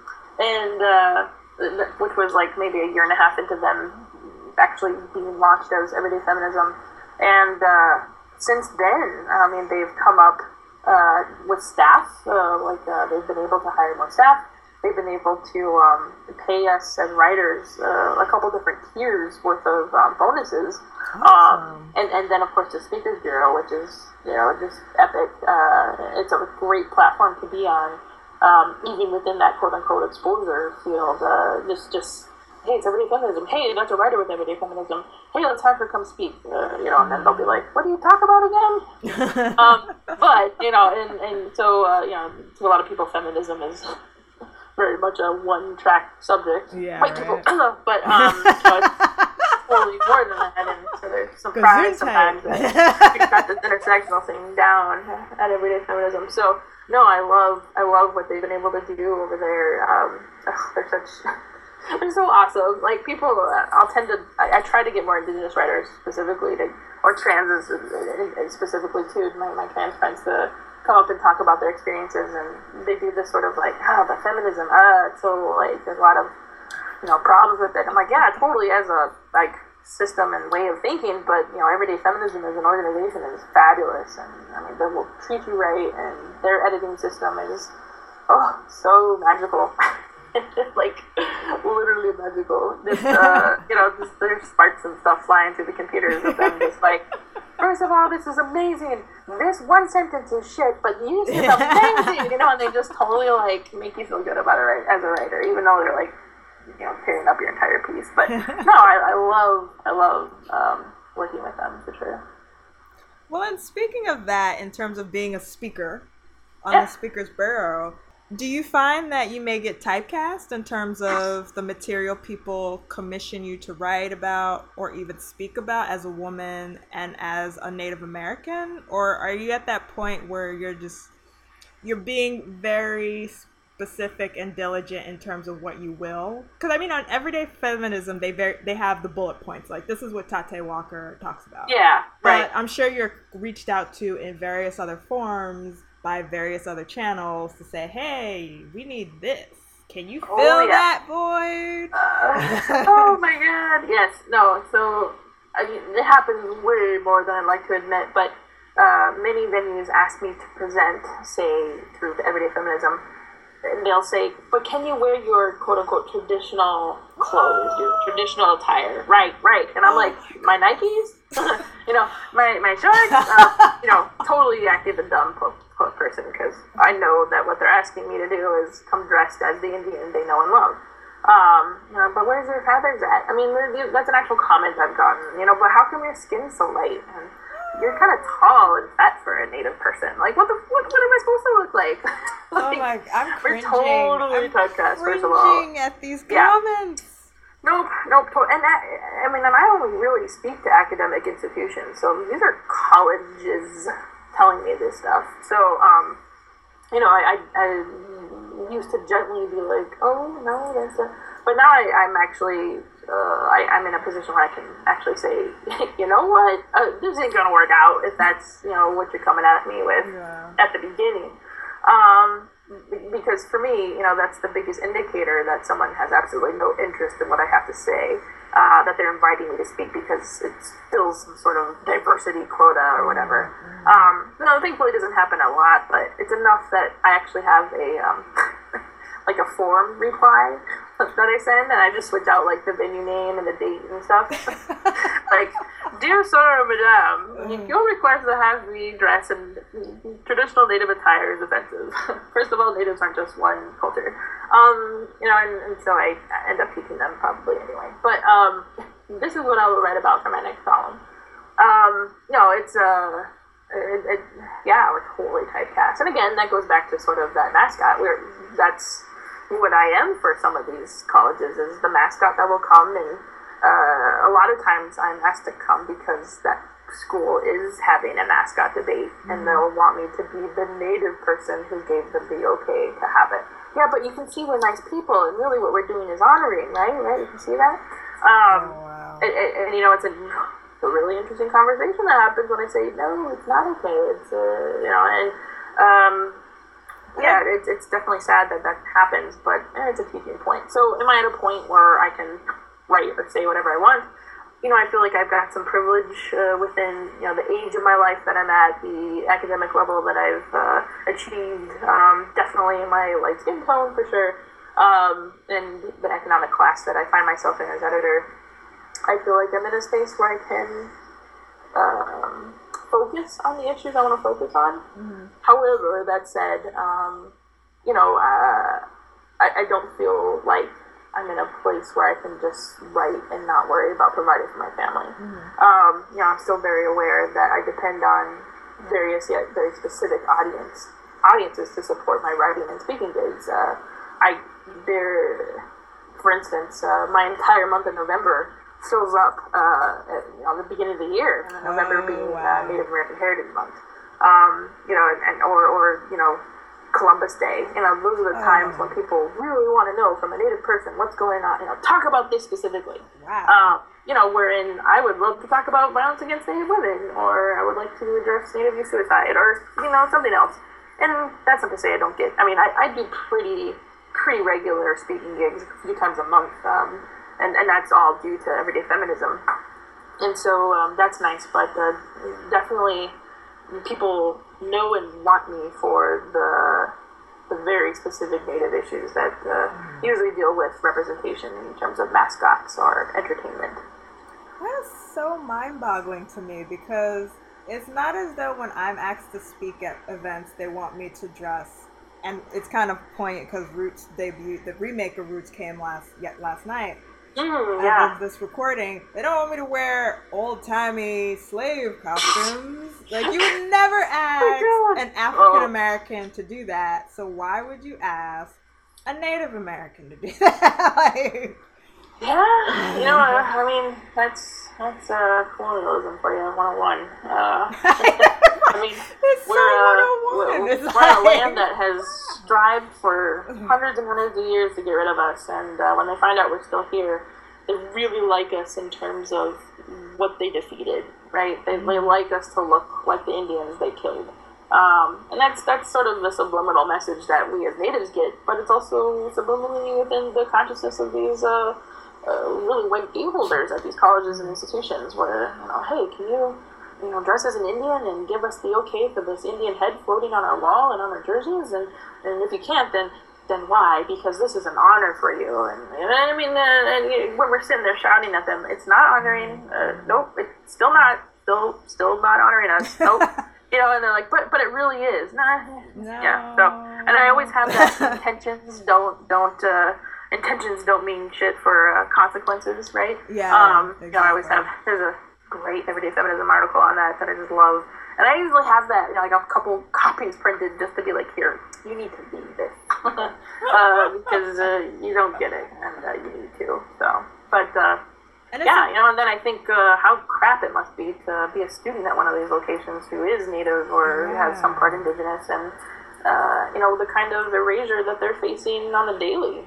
and which was maybe a year and a half into them actually being launched as everyday feminism. And since then, they've come up with staff, they've been able to hire more staff. they've been able to pay us as writers a couple different tiers worth of bonuses. Awesome. And then, of course, the Speakers Bureau, which is, just epic. It's a great platform to be on, even within that quote-unquote exposure field. Just hey, it's everyday feminism. Hey, that's a writer with everyday feminism. Hey, let's have her come speak. And then they'll be like, what do you talk about again? But, and so, to a lot of people, feminism is very much a one-track subject. Yeah, white right. people. But, it's totally more than that, and so there's some pride sometimes that we got this intersectional thing down at everyday feminism. So, no, I love what they've been able to do over there. They're so awesome. Like, people, I try to get more Indigenous writers specifically, or trans specifically too, my trans friends, to come up and talk about their experiences, and they do this sort of like, the feminism, it's so, like, there's a lot of, problems with it. I'm like, yeah, totally, as a, like, system and way of thinking, but, everyday feminism as an organization is fabulous, and, they will treat you right, and their editing system is, so magical. Like, literally magical. There's sparks and stuff flying through the computers of them just like, first of all, this is amazing. This one sentence is shit, but this is amazing. And they just totally, like, make you feel good about it as a writer, even though they're, like, tearing up your entire piece. But, no, I love working with them, for sure. Well, and speaking of that, in terms of being a speaker on the Speakers Bureau, do you find that you may get typecast in terms of the material people commission you to write about or even speak about as a woman and as a Native American? Or are you at that point where you're being very specific and diligent in terms of what you will? Because, on Everyday Feminism, they have the bullet points. Like, this is what Tate Walker talks about. Yeah, right. But I'm sure you're reached out to in various other forms by various other channels to say, hey, we need this. Can you fill that void? Oh my god. Yes. No. So, it happens way more than I'd like to admit, but many venues ask me to present, say, through Everyday Feminism, and they'll say, but can you wear your quote-unquote traditional clothes, your traditional attire? Right. And I'm like, my Nikes? my shorts? Totally active and dumb person, because I know that what they're asking me to do is come dressed as the Indian they know and love. But where's your feathers at? That's an actual comment I've gotten, but how come your skin's so light? And you're kind of tall and fat for a Native person. Like, what am I supposed to look like? I'm cringing. We're totally typecast, first of all. Cringing at these comments. Nope. And I only really speak to academic institutions, so these are colleges telling me this stuff. So, I used to gently be like, oh, no, that's a... But now I'm actually... I'm in a position where I can actually say, you know what, this ain't gonna work out if that's, what you're coming at me with at the beginning. Because for me, that's the biggest indicator that someone has absolutely no interest in what I have to say, that they're inviting me to speak because it fills some sort of diversity quota or whatever. Thankfully it doesn't happen a lot, but it's enough that I actually have a, like a form reply that I send, and I just switch out, like, the venue name and the date and stuff. Like, dear sir or madam, your request to have me dress in traditional Native attire is offensive. First of all, Natives aren't just one culture. And so I end up teaching them probably anyway. But this is what I will write about for my next column. We're totally typecast. And again, that goes back to sort of that mascot. That's what I am for some of these colleges, is the mascot that will come, and a lot of times I'm asked to come because that school is having a mascot debate, and they'll want me to be the Native person who gave them the okay to have it. Yeah, but you can see we're nice people, and really what we're doing is honoring, right? You can see that? Wow. And it's a really interesting conversation that happens when I say, no, it's not okay. It's, it's definitely sad that happens, but it's a teaching point. So am I at a point where I can write or say whatever I want? I feel like I've got some privilege within, the age of my life that I'm at, the academic level that I've achieved, definitely in my light skin tone, for sure. in the economic class that I find myself in as editor, I feel like I'm in a space where I can focus on the issues I want to focus on. Mm-hmm. However, that said, I don't feel like I'm in a place where I can just write and not worry about providing for my family. Mm-hmm. I'm still very aware that I depend on various yet very specific audiences to support my writing and speaking gigs. For instance, my entire month of November fills up at the beginning of the year, and November being Native American Heritage Month, or Columbus Day. Those are the times when people really want to know from a Native person what's going on. Talk about this specifically. Wow. Wherein I would love to talk about violence against Native women, or I would like to address Native youth suicide, or something else. And that's not to say I don't get. I do pretty regular speaking gigs a few times a month, and that's all due to everyday feminism. And so that's nice, but definitely people know and want me for the very specific Native issues that usually deal with representation in terms of mascots or entertainment. That is so mind-boggling to me, because it's not as though when I'm asked to speak at events they want me to dress, and it's kind of poignant because Roots debuted, the remake of Roots came last night. Of this recording, they don't want me to wear old-timey slave costumes. Like, you would never ask an African American to do that, so why would you ask a Native American to do that? That's colonialism for you, 101. We're on a land that has strived for hundreds and hundreds of years to get rid of us, and when they find out we're still here, they really like us in terms of what they defeated, right? They like us to look like the Indians they killed. And that's sort of the subliminal message that we as natives get, but it's also subliminally within the consciousness of these really white holders at these colleges and institutions where, hey, can you dress as an Indian and give us the okay for this Indian head floating on our wall and on our jerseys? And if you can't, then why? Because this is an honor for you. And when we're sitting there shouting at them, it's not honoring. Nope, it's still not honoring us. Nope. And they're like, but it really is. Nah. No. Yeah. So, and I always have that intentions don't mean shit for consequences, right? Yeah. Exactly. I always have. There's a great Everyday Feminism article on that I just love, and I usually have that, like a couple copies printed just to be like, here, you need to read this, because you don't get it, and you need to. So, but and then I think how crap it must be to be a student at one of these locations who is Native or has some part Indigenous, and the kind of erasure that they're facing on the daily.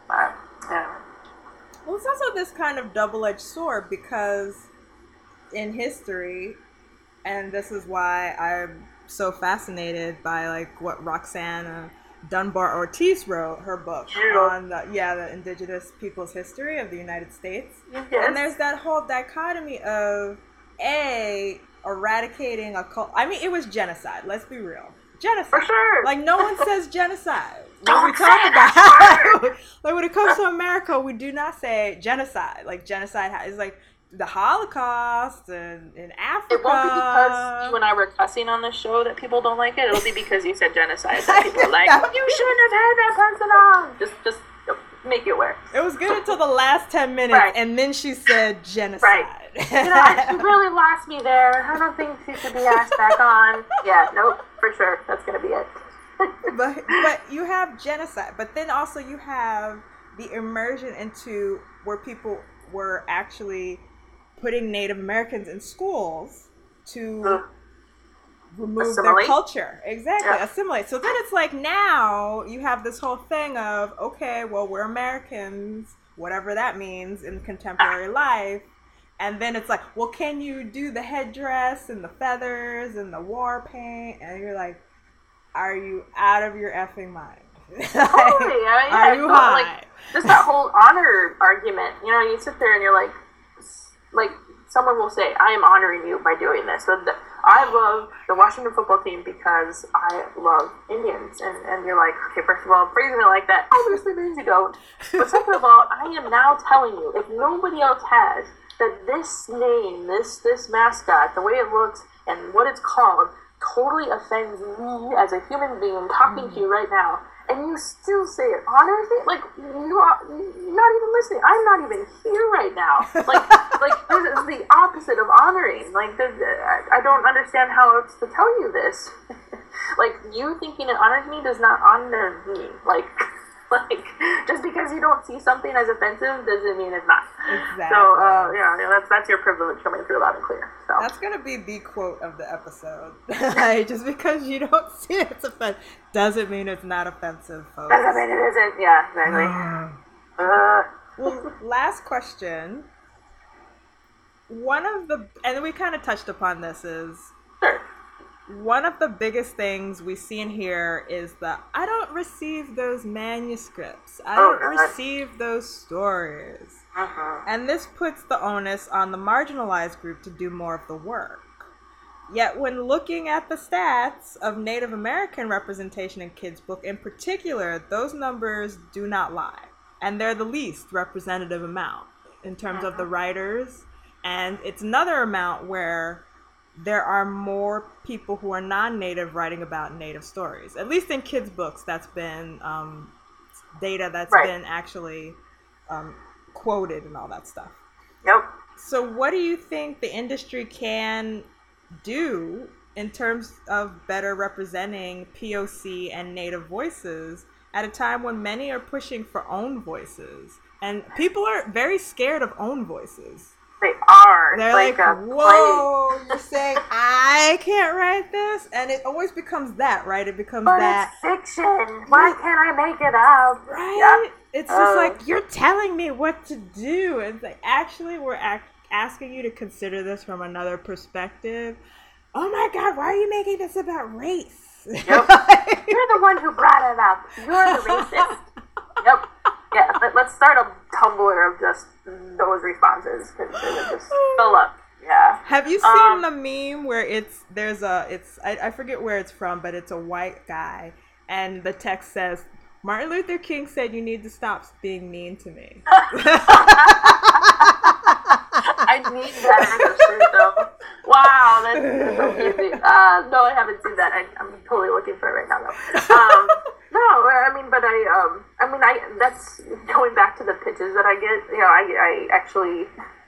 Well, it's also this kind of double-edged sword, because in history, and this is why I'm so fascinated by like what Roxana Dunbar Ortiz wrote, her book on the indigenous people's history of the United States. Yes. And there's that whole dichotomy of eradicating a cult. It was genocide. Let's be real. Genocide. For sure. Like, no one says genocide. When we talk about like when it comes to America, we do not say genocide. Like, genocide is like the Holocaust and in Africa. It won't be because you and I were cussing on the show that people don't like it. It'll be because you said genocide that people are like, you shouldn't have had that person on. Just make it aware. It was good until the last 10 minutes, and then she said genocide. Right. She really lost me there. I don't think she should be asked back on. Yeah, nope, for sure. That's going to be it. but you have genocide, but then also you have the immersion into where people were actually putting Native Americans in schools to remove assimilate their culture. Exactly, assimilate. So then it's like, now you have this whole thing of, okay, well, we're Americans, whatever that means in contemporary life. And then it's like, well, can you do the headdress and the feathers and the war paint? And you're like, are you out of your effing mind? Totally. Are you high? Like, just that whole honor argument. You sit there and you're like someone will say, I am honoring you by doing this. So I love the Washington football team because I love Indians. And you're like, okay, first of all, phrasing it like that obviously means you don't. But second of all, I am now telling you, if nobody else has, that this name, this mascot, the way it looks and what it's called, totally offends me as a human being talking to you right now. And you still say it honors me? Like, you're not even listening. I'm not even here right now. Like this is the opposite of honoring. Like, I don't understand how else to tell you this. Like, you thinking it honors me does not honor me. Like, just because you don't see something as offensive doesn't mean it's not. Exactly. So, that's your privilege coming through loud and clear. So. That's going to be the quote of the episode. Just because you don't see it as offensive doesn't mean it's not offensive, folks. Doesn't mean it isn't. Yeah, exactly. Well, last question. And we kind of touched upon this, is... Sure. One of the biggest things we see and hear is that I don't receive those manuscripts. I don't receive those stories. And this puts the onus on the marginalized group to do more of the work. Yet when looking at the stats of Native American representation in kids' book in particular, those numbers do not lie. And they're the least representative amount in terms of the writers. And it's another amount where there are more people who are non-Native writing about Native stories. At least in kids' books, that's been data that's been actually quoted and all that stuff. Yep. So what do you think the industry can do in terms of better representing POC and Native voices at a time when many are pushing for own voices? And people are very scared of own voices. They are. They're like whoa, you're saying I can't write this? And it always becomes that, right? It becomes that. But it's fiction. Why can't I make it up? Right? Yeah. It's just like, you're telling me what to do. It's like, actually, we're asking you to consider this from another perspective. Oh my God, why are you making this about race? Yep. You're the one who brought it up. You're the racist. Yep. Yeah, let's start a Tumblr of just those responses because they would just fill up. Yeah. Have you seen the meme where I forget where it's from, but it's a white guy and the text says, Martin Luther King said you need to stop being mean to me. I need that as a shirt though. Wow, that's amazing. No, I haven't seen that. I'm totally looking for it right now though. No, that's going back to the pitches that I get. You know, I actually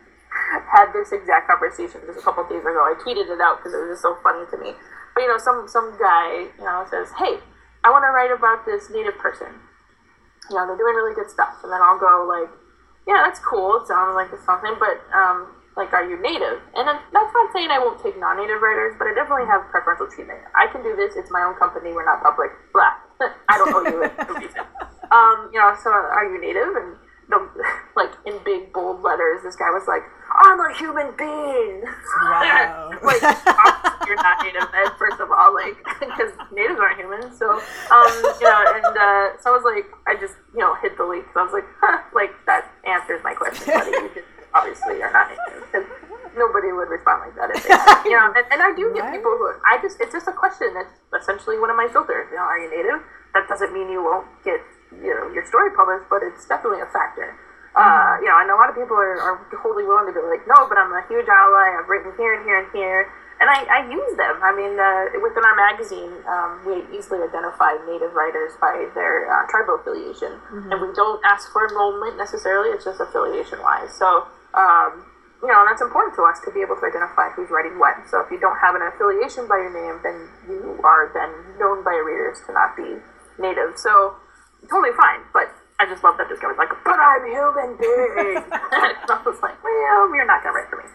had this exact conversation just a couple of days ago. I tweeted it out because it was just so funny to me. But, you know, some guy, you know, says, hey, I want to write about this Native person. You know, they're doing really good stuff. And then I'll go like, yeah, that's cool. It sounds like it's something, but, like, are you Native? And then that's not saying I won't take non-Native writers, but I definitely have preferential treatment. I can do this. It's my own company. We're not public. Blah. I don't owe you a reason. You know, so are you Native? And like in big bold letters, this guy was like, I'm a human being. Wow. Like, you're not Native then, first of all, like, because Natives aren't humans. So, you know, and so I was like, I just, you know, hit delete because I was like, huh, like that answers my question, buddy. You just obviously are not Native because nobody would respond like that if they had, you know. And I do get people who it's just a question. That's essentially one of my filters. You know, are you Native? That doesn't mean you won't get, you know, your story published, but it's definitely a factor. You know, and a lot of people are totally willing to be like, no, but I'm a huge ally. I've written here and here and here, and I use them. I mean, within our magazine, we easily identify Native writers by their tribal affiliation, and we don't ask for enrollment necessarily. It's just affiliation-wise. So, you know, and that's important to us to be able to identify who's writing what. So if you don't have an affiliation by your name, then you are then known by your readers to not be Native. So totally fine, but I just love that this guy was like, but I'm human being. And I was like, well, you're not gonna write for me.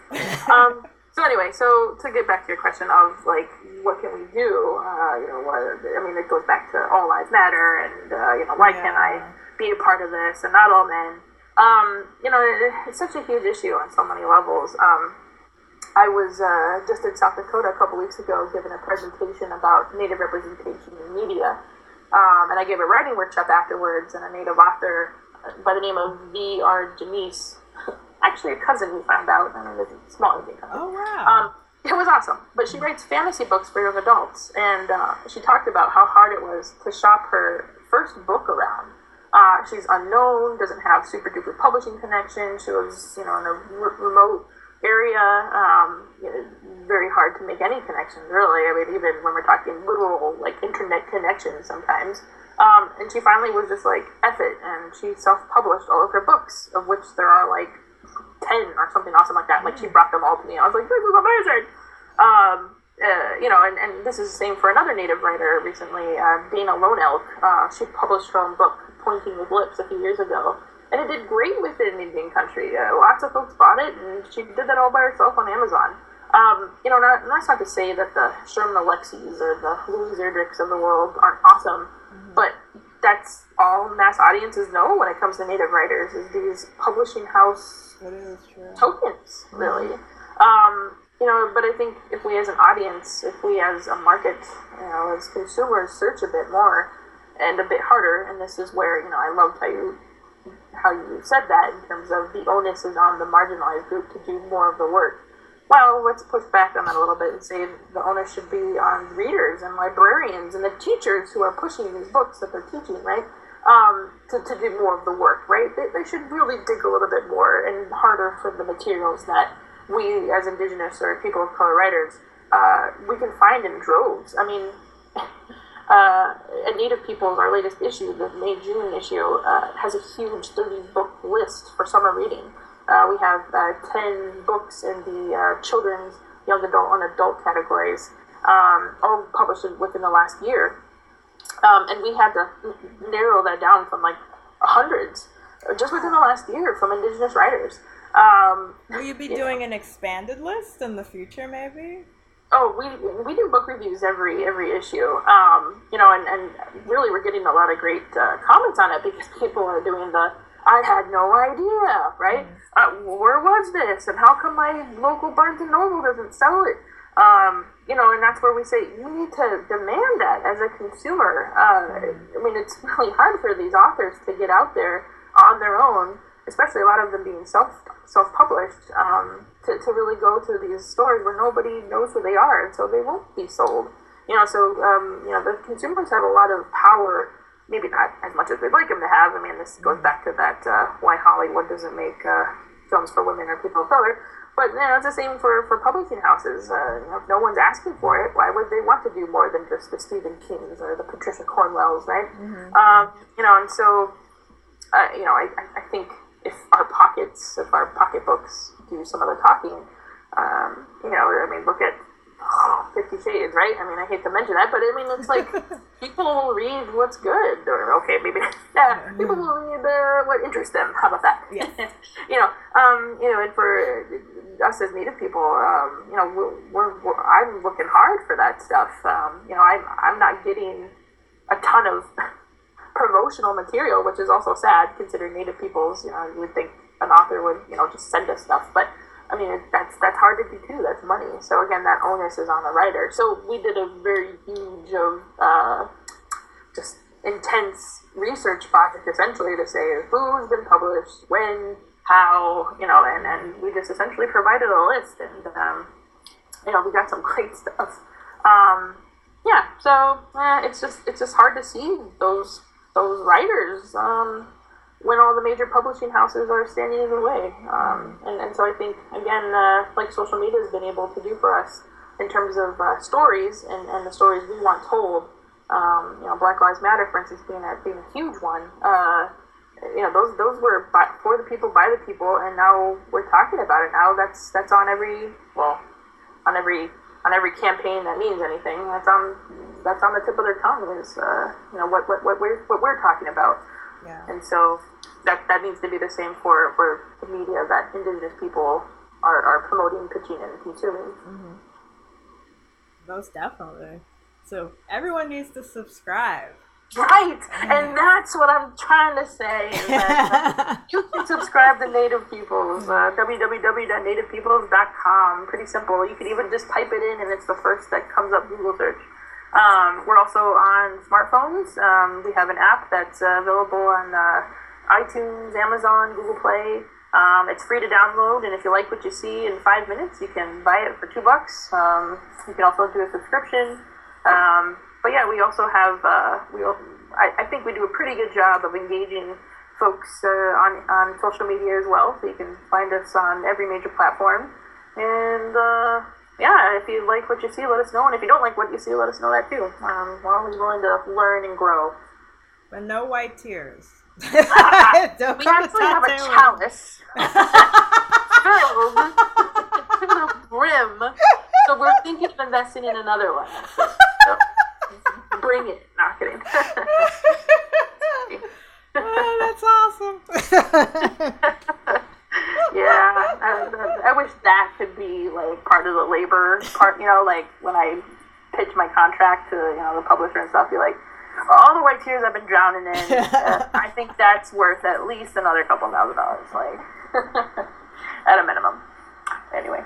So anyway, so to get back to your question of like, what can we do? You know, I mean, it goes back to All Lives Matter, and you know, why can't I be a part of this? And not all men. You know, it's such a huge issue on so many levels. I was just in South Dakota a couple weeks ago giving a presentation about Native representation in media. And I gave a writing workshop afterwards, and a Native author by the name of V.R. Janice, actually a cousin we found out, and a small Indian cousin. Oh, wow. it was awesome. But she writes fantasy books for young adults, and she talked about how hard it was to shop her first book around. She's unknown, doesn't have super duper publishing connections. She was, in a remote area. Very hard to make any connections, really. I mean, even when we're talking literal, internet connections sometimes. And she finally was just like, F it, and she self-published all of her books, of which there are 10 or something awesome like that. She brought them all to me. I was like, this is amazing. And this is the same for another Native writer recently, Dana Lone Elk. She published her own book, Pointing with Lips, a few years ago. And it did great within Indian country. Lots of folks bought it, and she did that all by herself on Amazon. That's not to say that the Sherman Alexie's or the Louise Erdrichs of the world aren't awesome, but that's all mass audiences know when it comes to Native writers, is these publishing house tokens, really. But I think if we as an audience, if we as a market, as consumers search a bit more and a bit harder, and this is where, I loved how you said that in terms of the onus is on the marginalized group to do more of the work. Well, let's push back on that a little bit and say the onus should be on readers and librarians and the teachers who are pushing these books that they're teaching, right? To do more of the work, right? They should really dig a little bit more and harder for the materials that we as Indigenous or people of color writers, we can find in droves. I mean, at Native Peoples, our latest issue, the May-June issue, has a huge 30-book list for summer reading. We have 10 books in the children's, young adult, and adult categories, all published within the last year. And we had to narrow that down from hundreds just within the last year from Indigenous writers. Will you be doing an expanded list in the future, maybe? Oh, we do book reviews every issue, and really we're getting a lot of great comments on it because people are doing I had no idea, right? Where was this? And how come my local Barnes & Noble doesn't sell it? And that's where we say you need to demand that as a consumer. I mean, it's really hard for these authors to get out there on their own, especially a lot of them being self-published, to really go to these stores where nobody knows who they are, and so they won't be sold. The consumers have a lot of power, maybe not as much as we'd like them to have. I mean, this goes back to that why Hollywood doesn't make films for women or people of color. But it's the same for publishing houses. If no one's asking for it, why would they want to do more than just the Stephen Kings or the Patricia Cornwells, right? And so, I think if our pocketbooks do some of the talking, look at 50 Shades, right? I mean, I hate to mention that, but I mean, it's people will read what's good, or okay, maybe people will read what interests them. How about that? Yeah. And for us as Native people, I'm looking hard for that stuff. I'm not getting a ton of promotional material, which is also sad considering Native peoples. You would think an author would, just send us stuff, but I mean, that's hard to do too. That's money. So again, that onus is on the writer. So we did a very huge, just intense research project essentially to say who's been published, when, how, and we just essentially provided a list, and we got some great stuff. So it's just hard to see those writers. When all the major publishing houses are standing in the way. And so I think, again, like social media has been able to do for us in terms of stories and the stories we want told, Black Lives Matter, for instance, being a huge one, those were for the people, by the people, and now we're talking about it. Now that's on every campaign that means anything. That's on the tip of their tongue is, what we're talking about. Yeah. And so that needs to be the same for the media that Indigenous people are promoting, pitching, and consuming. Mm-hmm. Most definitely. So everyone needs to subscribe. Right, and that's what I'm trying to say. Is that you can subscribe to Native Peoples, www.nativepeoples.com. Pretty simple. You can even just type it in, and it's the first that comes up Google search. We're also on smartphones. We have an app that's available on iTunes, Amazon, Google Play. It's free to download, and if you like what you see in 5 minutes, you can buy it for $2. You can also do a subscription. But yeah, we also have, I think we do a pretty good job of engaging folks on social media as well, so you can find us on every major platform. And yeah, if you like what you see, let us know. And if you don't like what you see, let us know that too. We're always willing to learn and grow. But no white tears. We actually have a chalice filled to the brim. So we're thinking of investing in another one. So bring it. Not kidding. Oh, that's awesome. Yeah, I wish that could be like part of the labor part, like when I pitch my contract to, the publisher and stuff, be like, all the white tears I've been drowning in, I think that's worth at least another couple $1,000, like, at a minimum. Anyway.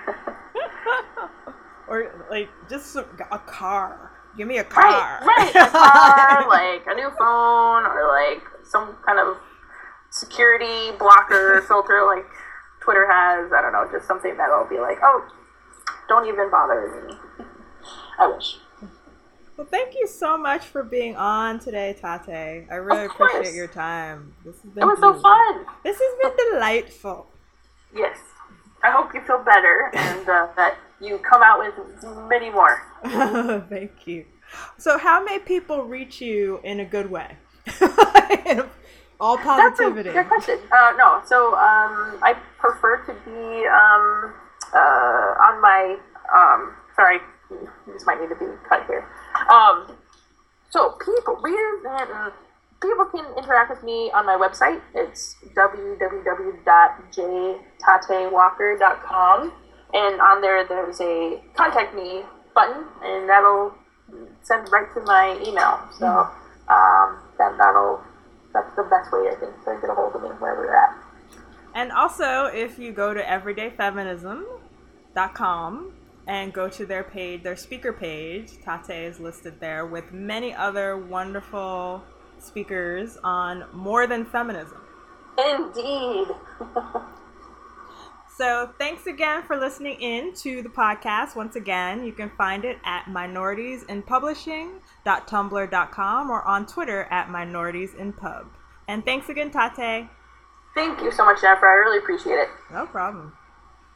Or, like, just a car. Give me a car. Right, a car, like a new phone, or like some kind of security blocker filter like Twitter has. I don't know, just something that'll be like, oh, don't even bother me. I wish. Well, thank you so much for being on today, Tate. I really appreciate your time. It was so fun. This has been delightful. Yes. I hope you feel better and that you come out with many more. Thank you. So how may people reach you in a good way? All positivity. That's a good question. No, so I prefer to be on my, sorry, this might need to be cut here. So people can interact with me on my website. It's www.jtatewalker.com, and on there's a contact me button, and that'll send right to my email. So that's the best way, I think, to get a hold of me wherever you're at. And also, if you go to everydayfeminism.com and go to their page, their speaker page, Tate is listed there with many other wonderful speakers on more than feminism. Indeed. So thanks again for listening in to the podcast. Once again, you can find it at minoritiesinpublishing.tumblr.com or on Twitter at minoritiesinpub. And thanks again, Tate. Thank you so much, Jennifer. I really appreciate it. No problem.